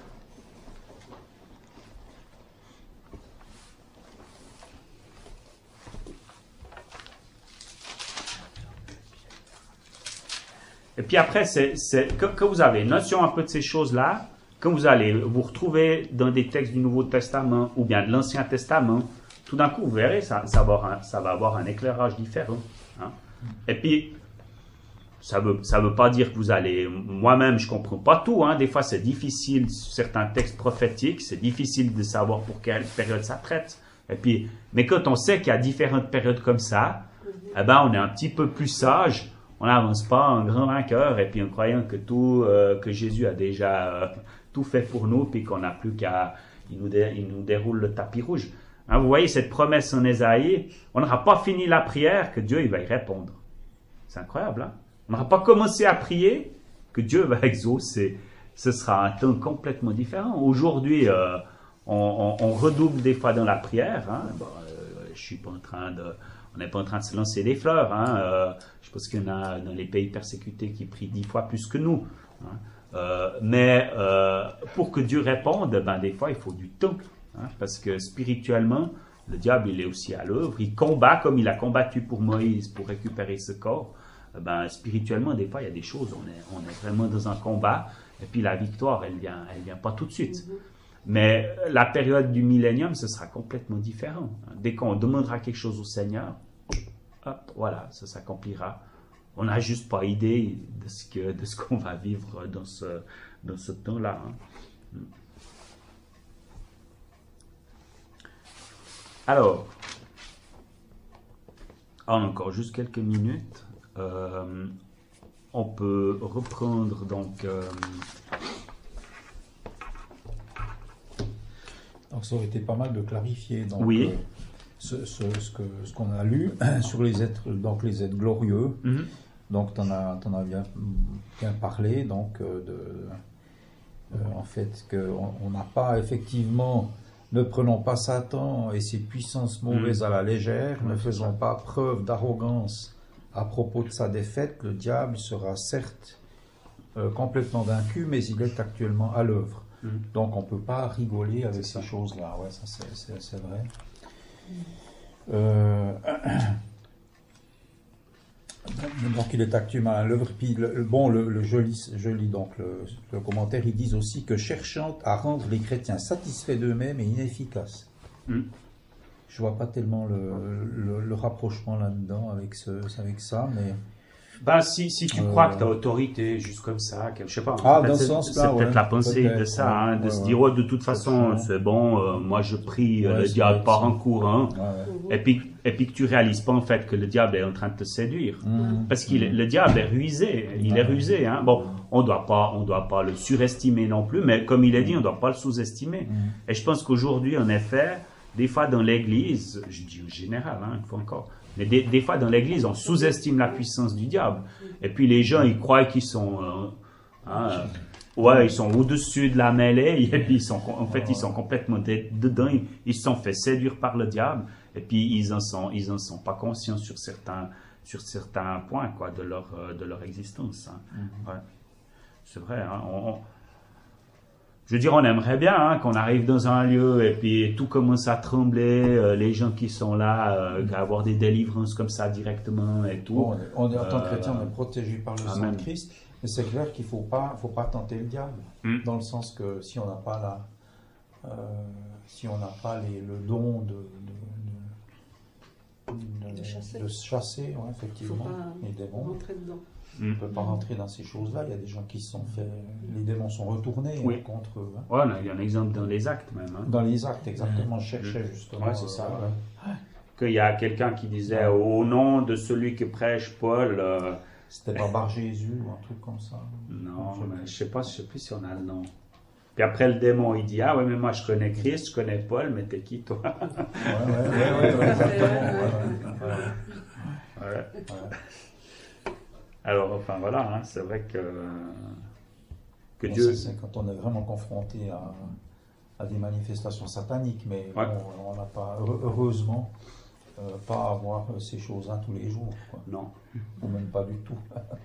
Et puis après, c'est, c'est, que, que vous avez notion un peu de ces choses-là, quand vous allez vous retrouver dans des textes du Nouveau Testament ou bien de l'Ancien Testament, tout d'un coup, vous verrez, ça, ça, va, avoir un, ça va avoir un éclairage différent. Hein. Et puis, ça ne veut, ça veut pas dire que vous allez... Moi-même, je ne comprends pas tout. Hein. Des fois, c'est difficile, certains textes prophétiques, c'est difficile de savoir pour quelle période ça traite. Et puis, mais quand on sait qu'il y a différentes périodes comme ça, eh ben, on est un petit peu plus sage. On n'avance pas en grand vainqueur et puis en croyant que tout, euh, que Jésus a déjà euh, tout fait pour nous, puis qu'on n'a plus qu'à, il nous, dé, il nous déroule le tapis rouge. Hein, vous voyez cette promesse en Ésaïe, on n'aura pas fini la prière que Dieu il va y répondre. C'est incroyable, hein? On n'aura pas commencé à prier que Dieu va exaucer. Ce sera un temps complètement différent. Aujourd'hui, euh, on, on, on redouble des fois dans la prière. Hein? Bon, euh, je suis pas en train de... On n'est pas en train de se lancer des fleurs. Hein. Euh, je pense qu'il y en a dans les pays persécutés qui prient dix fois plus que nous. Hein. Euh, mais euh, pour que Dieu réponde, ben, des fois, il faut du temps. Hein, parce que spirituellement, le diable, il est aussi à l'œuvre. Il combat comme il a combattu pour Moïse pour récupérer ce corps. Ben, spirituellement, des fois, il y a des choses. On est, on est vraiment dans un combat. Et puis la victoire, elle ne vient, elle vient pas tout de suite. Mm-hmm. Mais la période du millénium, ce sera complètement différent. Dès qu'on demandera quelque chose au Seigneur, hop, voilà, ça s'accomplira. On n'a juste pas idée de ce que, de ce qu'on va vivre dans ce, dans ce temps-là. Hein. Alors, on a encore juste quelques minutes. Euh, on peut reprendre donc... Euh, Donc ça aurait été pas mal de clarifier donc, oui. euh, ce, ce, ce, que, ce qu'on a lu sur les êtres, donc les êtres glorieux. Mm-hmm. Donc tu en as, t'en as bien, bien parlé, donc euh, de, euh, en fait qu'on n'a pas effectivement, ne prenons pas Satan et ses puissances mauvaises mm-hmm. à la légère, mm-hmm. ne faisons pas preuve d'arrogance à propos de sa défaite. Le diable sera certes euh, complètement vaincu, mais il est actuellement à l'œuvre. Donc on ne peut pas rigoler avec ces choses-là, ouais, ça c'est, c'est, c'est vrai. Euh, donc il est actuellement à l'œuvre. Puis le, bon, le, le je lis, je lis donc le, le commentaire. Ils disent aussi que cherchant à rendre les chrétiens satisfaits d'eux-mêmes et inefficaces. Mm. Je vois pas tellement le, le, le rapprochement là-dedans avec ce, avec ça, mais. Ben, si, si tu euh... crois que tu as autorité, juste comme ça, que, je sais pas. Ah, dans ce sens-là, c'est peut-être ouais, la pensée peut-être, de ça, hein, de ouais, se ouais. dire, oh, de toute façon, c'est bon, euh, moi je prie, ouais, le diable vrai, part en courant, ouais, ouais. et puis, et puis que tu réalises pas en fait que le diable est en train de te séduire, mmh. parce qu'il, mmh. le diable est rusé, il ouais. est rusé, hein. Bon, on doit pas, on doit pas le surestimer non plus, mais comme il est dit, on doit pas le sous-estimer. Mmh. Et je pense qu'aujourd'hui, en effet, des fois dans l'Église, je dis au général, hein, il faut encore. Mais des, des fois, dans l'Église, on sous-estime la puissance du diable. Et puis, les gens, ils croient qu'ils sont, euh, hein, euh, ouais, ils sont au-dessus de la mêlée. Et puis, ils sont, en fait, ils sont complètement de, dedans. Ils, ils se sont fait séduire par le diable. Et puis, ils en sont, ils en sont pas conscients sur certains, sur certains points, quoi, de leur, de leur existence. Hein. Mm-hmm. Ouais. C'est vrai, hein, on, on, je veux dire, on aimerait bien hein, qu'on arrive dans un lieu et puis tout commence à trembler, euh, les gens qui sont là, euh, mmh. avoir des délivrances comme ça directement et tout. Bon, on est, en tant que euh, chrétien, on est protégé par le sang de Christ, mais c'est clair qu'il ne faut pas, faut pas tenter le diable, mmh. dans le sens que si on n'a pas la, euh, si on n'a pas les, le don de, de, de, de, de chasser, de chasser ouais, effectivement, les démons. Rentrer dedans. On ne peut pas rentrer dans ces choses-là. Il y a des gens qui se sont fait. Les démons sont retournés oui. hein, contre eux. Hein. Ouais, il y a un exemple dans les actes même. Hein. Dans les actes, exactement. Je cherchais justement. Ouais, c'est ça. Euh, ouais. Qu'il y a quelqu'un qui disait ouais. au nom de celui que prêche Paul. Euh, C'était pas Bar Jésus ou un truc comme ça. Non, je ne sais pas, je sais plus si on a le nom. Puis après le démon, il dit ah ouais mais moi je connais Christ, je connais Paul, mais t'es qui toi? Ouais ouais ouais, ouais, ouais exactement. Ouais, ouais. Ouais. Ouais. Alors, enfin voilà, hein, c'est vrai que, que bon, Dieu... C'est, c'est quand on est vraiment confronté à, à des manifestations sataniques, mais ouais. bon, on n'a pas, heureusement, euh, pas à voir ces choses-là tous les jours. Quoi. Non. Ou même pas du tout.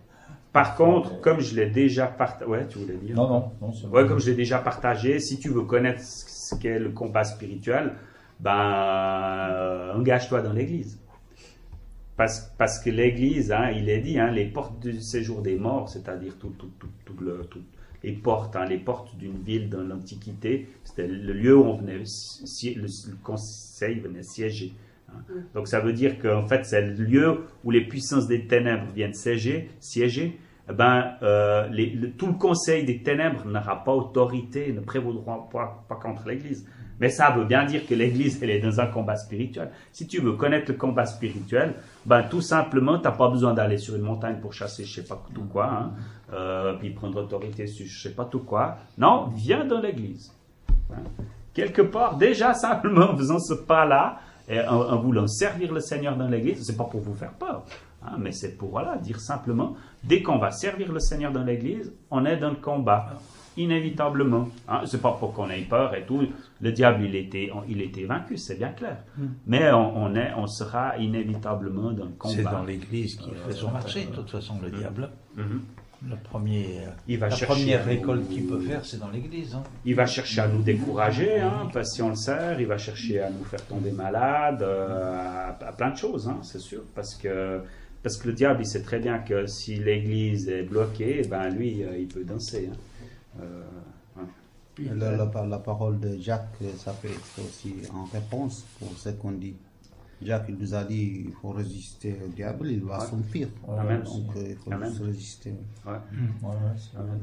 Par contre, comme je l'ai déjà partagé... Ouais, tu voulais dire? Non, non, non. c'est Ouais, bon. comme je l'ai déjà partagé, si tu veux connaître ce qu'est le combat spirituel, ben, euh, engage-toi dans l'église. Parce, parce que l'église, hein, il est dit, hein, les portes du séjour des morts, c'est-à-dire tout, tout, tout, tout le, tout, les portes, hein, les portes d'une ville dans l'Antiquité, c'était le lieu où on venait, si, le, le conseil venait siéger. Hein. Donc ça veut dire qu'en fait, c'est le lieu où les puissances des ténèbres viennent siéger, siéger. Ben, euh, les, le, tout le conseil des ténèbres n'aura pas autorité, ne prévaudra pas, pas contre l'Église. Mais ça veut bien dire que l'Église, elle est dans un combat spirituel. Si tu veux connaître le combat spirituel, ben tout simplement, tu n'as pas besoin d'aller sur une montagne pour chasser je sais pas tout quoi, hein, euh, puis prendre autorité sur je sais pas tout quoi. Non, viens dans l'Église. Hein. Quelque part, déjà simplement en faisant ce pas-là, et en, en voulant servir le Seigneur dans l'Église, c'est pas pour vous faire peur. Hein, mais c'est pour voilà, dire simplement, dès qu'on va servir le Seigneur dans l'Église, on est dans le combat, inévitablement. Hein, c'est pas pour qu'on ait peur et tout. Le diable, il était, il était vaincu, c'est bien clair. Mm. Mais on, on, est, on sera inévitablement dans le combat. C'est dans l'Église qu'il fait son marché, de toute façon, le diable. Mm-hmm. Le premier, il va la chercher première nous, récolte qu'il peut faire, c'est dans l'Église. Hein. Il va chercher à nous décourager, hein, parce que si on le sert, il va chercher à nous faire tomber malades, euh, à, à plein de choses, hein, c'est sûr. Parce que Parce que le diable, il sait très bien que si l'Église est bloquée, ben lui, euh, il peut danser. Hein. Euh, hein. La, la, la parole de Jacques, ça peut être aussi en réponse pour ce qu'on dit. Jacques, il nous a dit il faut résister au diable, il va ouais. s'enfuir. Amen. Donc il faut Amen. se résister. Ouais. Mmh. Ouais, ouais, Amen.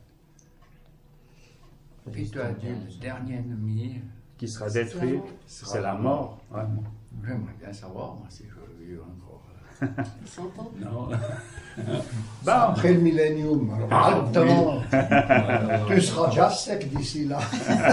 Puis tu as dit le dernier ennemi qui sera détruit, c'est la mort. Ouais. J'aimerais bien savoir, moi, si je vis encore. cent ans? Non. Bon. Après le millénium, alors attends, tu seras déjà sec d'ici là.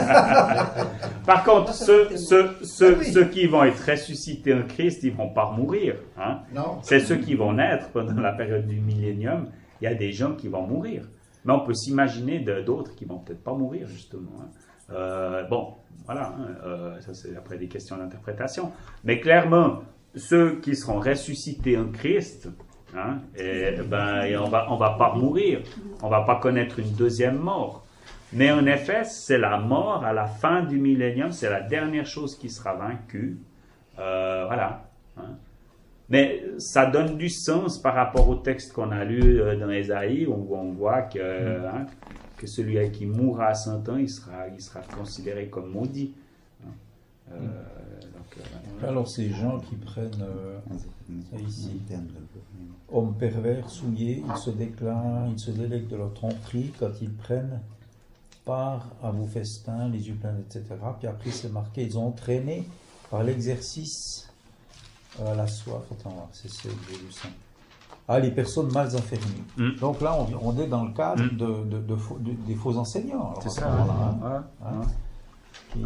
Par contre, ceux, ceux, ceux, oui. ceux qui vont être ressuscités en Christ, ils ne vont pas mourir. Hein? Non. C'est ceux qui vont naître pendant la période du millénium. Il y a des gens qui vont mourir. Mais on peut s'imaginer d'autres qui ne vont peut-être pas mourir, justement. Hein. Euh, bon, voilà, hein, euh, ça c'est après des questions d'interprétation. Mais clairement, ceux qui seront ressuscités en Christ, hein, et, ben, et on va, on va pas mourir, on va pas connaître une deuxième mort. Mais en effet, c'est la mort à la fin du millénium, c'est la dernière chose qui sera vaincue. Euh, voilà. Hein. Mais ça donne du sens par rapport au texte qu'on a lu dans Ésaïe, où on voit que, mmh. hein, que celui qui mourra à cent ans, il sera, il sera considéré comme maudit. Hein. Euh, donc, euh, Alors ces gens qui prennent euh, ici, hommes pervers, souillés, ils se déclarent, ils se délectent de leur tromperie quand ils prennent part à vos festins, les yeux pleins, et cetera. Puis après c'est marqué, ils ont entraîné par l'exercice à la soif. Attends, voir, c'est ce que j'ai lu ça. Ah, les personnes mal enfermées. Mm. Donc là, on, on est dans le cadre mm. de, de, de, faux, de, des faux enseignants. C'est ça. Hein, hein, ouais, hein, ouais. Qui...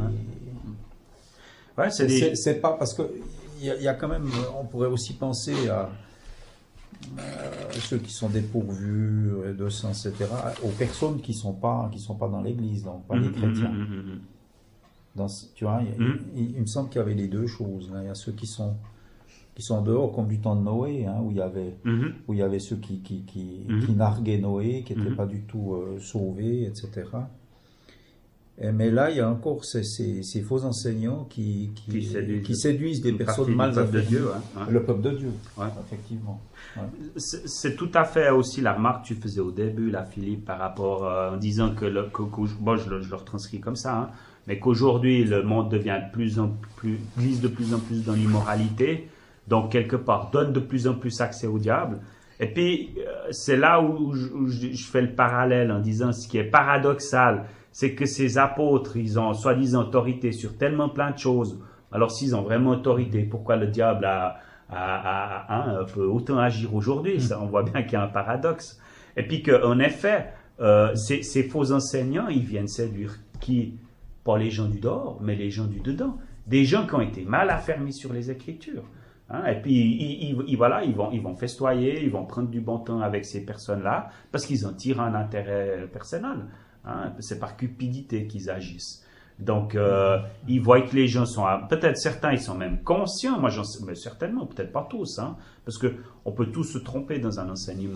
Ouais, c'est des... c'est pas parce que il y, y a quand même, on pourrait aussi penser à euh, ceux qui sont dépourvus de sens, et cetera, aux personnes qui sont pas qui sont pas dans l'Église, donc pas mm, les chrétiens. Mm, mm, mm. Dans, tu vois, il, mm. il, il, il me semble qu'il y avait les deux choses. Là. Il y a ceux qui sont qui sont dehors comme du temps de Noé, hein, où il y avait mm-hmm. où il y avait ceux qui qui qui, mm-hmm. qui narguaient Noé, qui n'étaient mm-hmm. pas du tout euh, sauvés, et cetera. Et, mais là, il y a encore ces, ces, ces faux enseignants qui qui, qui séduisent, qui séduisent des personnes mal affairées. Le peuple de Dieu, hein, hein. Le peuple de Dieu, ouais. effectivement. Ouais. C'est tout à fait aussi la remarque que tu faisais au début, là, Philippe, par rapport euh, en disant que, le, que, que bon, je, le, je le retranscris comme ça, hein, mais qu'aujourd'hui le monde devient de plus en plus glisse de plus en plus dans l'immoralité. Donc, quelque part, donne de plus en plus accès au diable. Et puis, euh, c'est là où, je, où je, je fais le parallèle en disant ce qui est paradoxal, c'est que ces apôtres, ils ont soi-disant autorité sur tellement plein de choses. Alors, s'ils ont vraiment autorité, pourquoi le diable a, a, a, a, peut autant agir aujourd'hui? Ça, on voit bien qu'il y a un paradoxe. Et puis qu'en effet, euh, ces, ces faux enseignants, ils viennent séduire qui? Pas les gens du dehors, mais les gens du dedans. Des gens qui ont été mal affermis sur les Écritures. Hein, et puis, ils, ils, ils, voilà, ils vont, ils vont festoyer, ils vont prendre du bon temps avec ces personnes-là, parce qu'ils en tirent un intérêt personnel. Hein, c'est par cupidité qu'ils agissent. Donc, euh, ils voient que les gens sont... Peut-être certains, ils sont même conscients, moi j'en sais, mais certainement, peut-être pas tous, hein, parce qu'on peut tous se tromper dans un enseignement.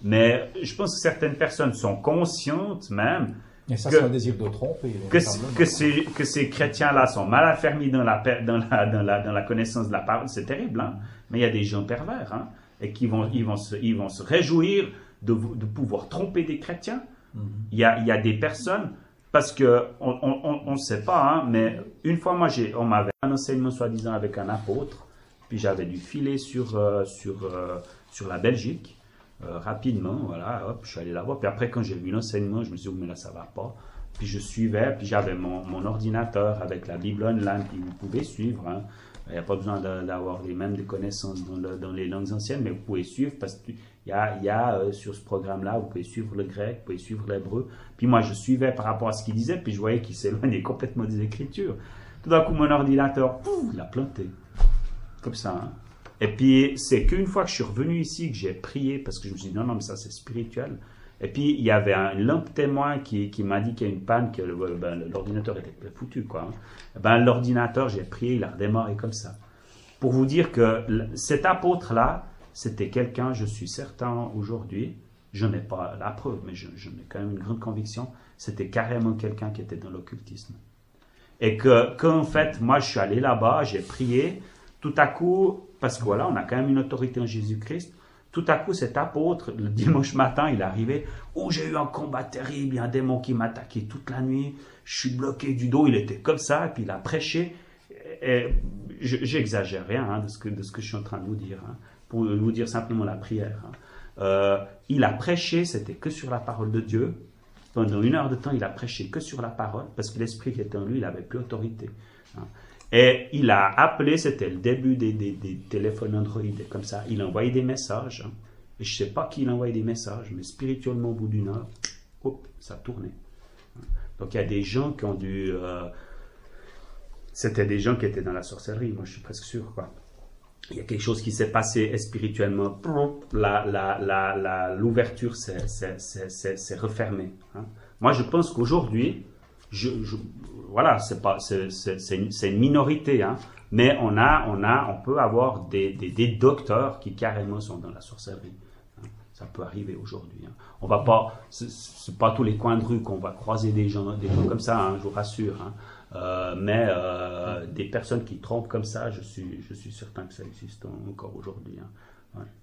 Mais je pense que certaines personnes sont conscientes même Et ça, que, c'est un désir de tromper. que, que, ces, que ces chrétiens-là sont mal affermis dans la, dans, la, dans, la, dans la connaissance de la parole. C'est terrible, hein? Mais il y a des gens pervers, hein? Et qui vont, ils vont, se, ils vont se réjouir de, de pouvoir tromper des chrétiens. Mm-hmm. Il y a, il y a des personnes, parce que on ne sait pas, hein, mais une fois, moi, j'ai, on m'avait un enseignement soi-disant avec un apôtre, puis j'avais dû filer sur, euh, sur, euh, sur la Belgique. Euh, rapidement, voilà, hop, je suis allé la voir. Puis après, quand j'ai vu l'enseignement, je me suis dit, oh, mais là, ça va pas. Puis je suivais, puis j'avais mon, mon ordinateur avec la Bible online, puis vous pouvez suivre. Hein. Il n'y a pas besoin d'avoir les mêmes des connaissances dans, le, dans les langues anciennes, mais vous pouvez suivre parce qu'il y a, y a euh, sur ce programme-là, vous pouvez suivre le grec, vous pouvez suivre l'hébreu. Puis moi, je suivais par rapport à ce qu'il disait, puis je voyais qu'il s'éloignait complètement des Écritures. Tout d'un coup, mon ordinateur, pouf, il a planté. Comme ça, hein. Et puis, c'est qu'une fois que je suis revenu ici, que j'ai prié, parce que je me suis dit, non, non, mais ça, c'est spirituel. Et puis, il y avait un lampe témoin qui, qui m'a dit qu'il y a une panne, que ben, l'ordinateur était foutu, quoi. Ben, l'ordinateur, j'ai prié, il a redémarré comme ça. Pour vous dire que cet apôtre-là, c'était quelqu'un, je suis certain aujourd'hui, je n'ai pas la preuve, mais je, je n'ai quand même une grande conviction, c'était carrément quelqu'un qui était dans l'occultisme. Et que, qu'en fait, moi, je suis allé là-bas, j'ai prié, tout à coup, parce que voilà, on a quand même une autorité en Jésus-Christ. Tout à coup, cet apôtre, le dimanche matin, il est arrivé. Oh, j'ai eu un combat terrible, il y a un démon qui m'a attaqué toute la nuit. Je suis bloqué du dos, il était comme ça, et puis il a prêché. Et j'exagère rien hein, de, ce que, de ce que je suis en train de vous dire, hein, pour vous dire simplement la prière. Hein. Euh, il a prêché, c'était que sur la parole de Dieu. Pendant une heure de temps, il a prêché que sur la parole, parce que l'esprit qui était en lui, il n'avait plus autorité. Hein. Et il a appelé, c'était le début des, des, des téléphones Android, comme ça. Il a envoyé des messages. Hein. Et je ne sais pas qui il a envoyé des messages, mais spirituellement, au bout d'une heure, hop, ça tournait. Donc il y a des gens qui ont dû... Euh, c'était des gens qui étaient dans la sorcellerie, moi je suis presque sûr, quoi. Il y a quelque chose qui s'est passé spirituellement. La, la, la, la, l'ouverture s'est, s'est, s'est, s'est, s'est refermée. Hein. Moi je pense qu'aujourd'hui... Je, je, voilà, c'est pas, c'est, c'est, c'est, une, c'est une minorité, hein, mais on a, on a, on peut avoir des, des, des docteurs qui carrément sont dans la sorcellerie. Hein. Ça peut arriver aujourd'hui. Hein. On va pas, c'est, c'est pas tous les coins de rue qu'on va croiser des gens, des gens comme ça, hein, je vous rassure. Hein. Euh, mais euh, des personnes qui trompent comme ça, je suis, je suis certain que ça existe encore aujourd'hui. Hein. Ouais.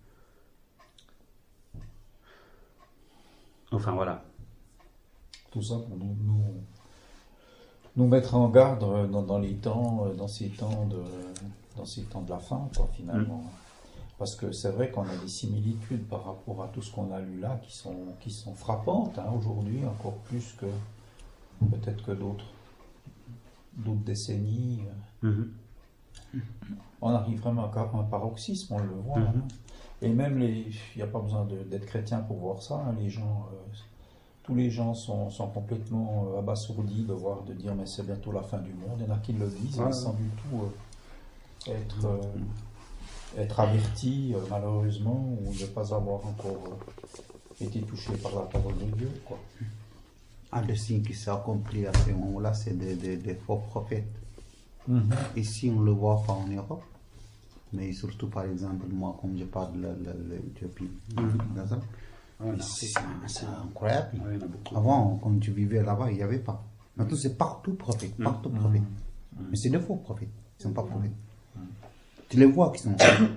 Enfin voilà. Tout ça pour nous. nous nous mettre en garde dans, dans les temps, dans ces temps de, dans ces temps de la fin, quoi, finalement. Mmh. Parce que c'est vrai qu'on a des similitudes par rapport à tout ce qu'on a lu là, qui sont, qui sont frappantes, hein, aujourd'hui, encore plus que peut-être que d'autres, d'autres décennies. Mmh. On arrive vraiment à un paroxysme, on le voit. Mmh. Hein. Et même, il n'y a pas besoin de, d'être chrétien pour voir ça, hein, les gens... Euh, Tous les gens sont, sont complètement euh, abasourdis de voir, de dire mais c'est bientôt la fin du monde. Il y en a qui le disent, ouais. Sans du tout euh, être, euh, être avertis euh, malheureusement ou ne pas avoir encore euh, été touchés par la parole de Dieu. Quoi. Un des signes qui s'est accompli à ce moment-là, c'est des, des, des faux prophètes. Mm-hmm. Ici, on ne le voit pas en Europe, mais surtout par exemple, moi, comme je parle de l'Éthiopie, mm-hmm. Ouais, c'est, c'est incroyable. Ouais, avant, quand tu vivais là-bas, il n'y avait pas. Maintenant, c'est partout prophète, partout mmh. prophète. Mmh. Mais c'est des faux prophètes, ils ne sont pas prophètes. Mmh. Tu les vois qui sont.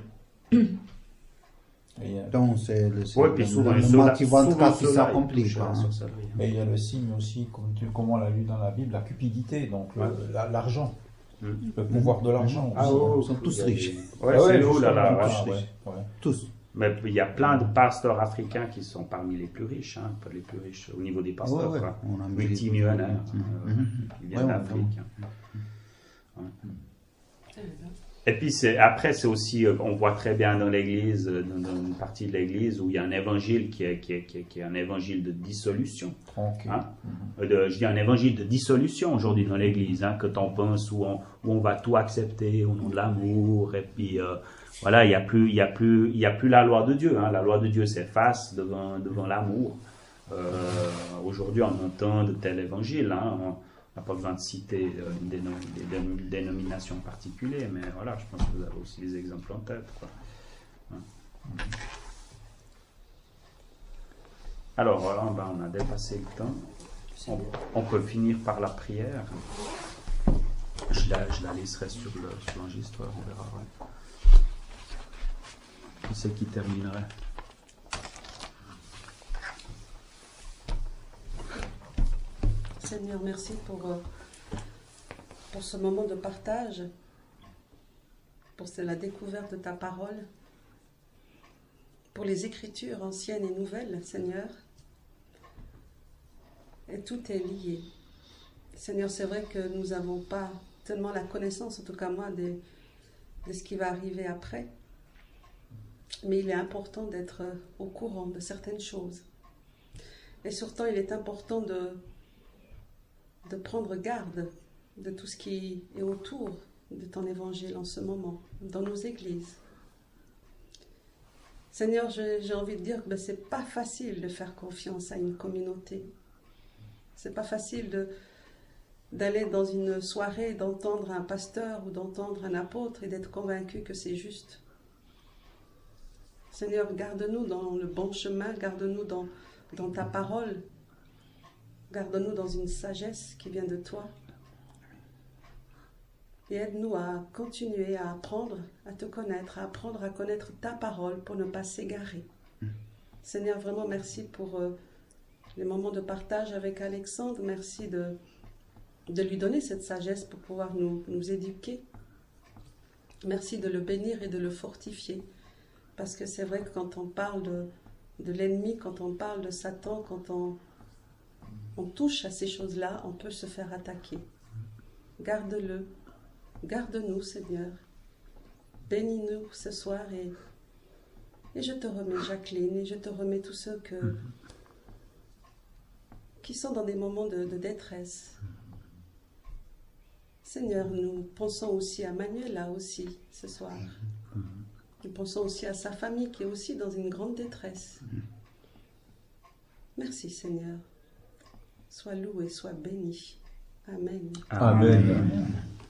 Donc, c'est le, c'est ouais, puis souvent, le motif vingt-quatre qui s'accomplit. Mais il y a le signe aussi, comme, tu, comme on l'a lu dans la Bible, la cupidité, donc le, ouais. la, l'argent. Mmh. Le pouvoir de l'argent. Ah, oh, ils sont tous riches. Ouais, c'est nous, là, là. Tous. Mais il y a plein de pasteurs africains qui sont parmi les plus riches, hein, pas les plus riches au niveau des pasteurs, ouais, ouais. Quoi. Multimillionnaires, mmh. euh, qui viennent ouais, d'Afrique. Ouais. Ouais. Et puis c'est, après, c'est aussi, on voit très bien dans l'église, dans, dans une partie de l'église, où il y a un évangile qui est, qui est, qui est, qui est un évangile de dissolution. Okay. Hein? Mmh. De, je dis un évangile de dissolution aujourd'hui dans l'église, hein, quand on pense où on, où on va tout accepter au nom de l'amour, et puis... Euh, Voilà, il n'y a plus, il y a plus, il y a plus la loi de Dieu. Hein. La loi de Dieu s'efface devant, devant l'amour. Euh, aujourd'hui, on entend de tels évangiles. Hein. On n'a pas besoin de citer euh, une, dénom une dénomination particulière, mais voilà, je pense que vous avez aussi des exemples en tête. Quoi. Hein. Alors voilà, ben, on a dépassé le temps. On, on peut finir par la prière. Je la, je la laisserai sur le sur l'enregistreur, on verra. Ouais. Qui c'est qui terminerait? Seigneur, merci pour, euh, pour ce moment de partage, pour la découverte de ta parole, pour les écritures anciennes et nouvelles, Seigneur. Et tout est lié. Seigneur, c'est vrai que nous n'avons pas tellement la connaissance, en tout cas moi, de, de ce qui va arriver après. Mais il est important d'être au courant de certaines choses. Et surtout, il est important de, de prendre garde de tout ce qui est autour de ton évangile en ce moment, dans nos églises. Seigneur, j'ai envie de dire que ben, ce n'est pas facile de faire confiance à une communauté. Ce n'est pas facile de, d'aller dans une soirée, d'entendre un pasteur ou d'entendre un apôtre et d'être convaincu que c'est juste. Seigneur, garde-nous dans le bon chemin, garde-nous dans, dans ta parole, garde-nous dans une sagesse qui vient de toi. Et aide-nous à continuer à apprendre à te connaître, à apprendre à connaître ta parole pour ne pas s'égarer. Seigneur, vraiment merci pour euh, les moments de partage avec Alexandre. Merci de, de lui donner cette sagesse pour pouvoir nous, nous éduquer. Merci de le bénir et de le fortifier. Parce que c'est vrai que quand on parle de, de l'ennemi, quand on parle de Satan, quand on, on touche à ces choses-là, on peut se faire attaquer. Garde-le. Garde-nous, Seigneur. Bénis-nous ce soir et, et je te remets Jacqueline et je te remets tous ceux que, qui sont dans des moments de, de détresse. Seigneur, nous pensons aussi à Manuela aussi ce soir. Nous pensons aussi à sa famille qui est aussi dans une grande détresse. Merci Seigneur. Sois loué, sois béni. Amen. Amen. Amen.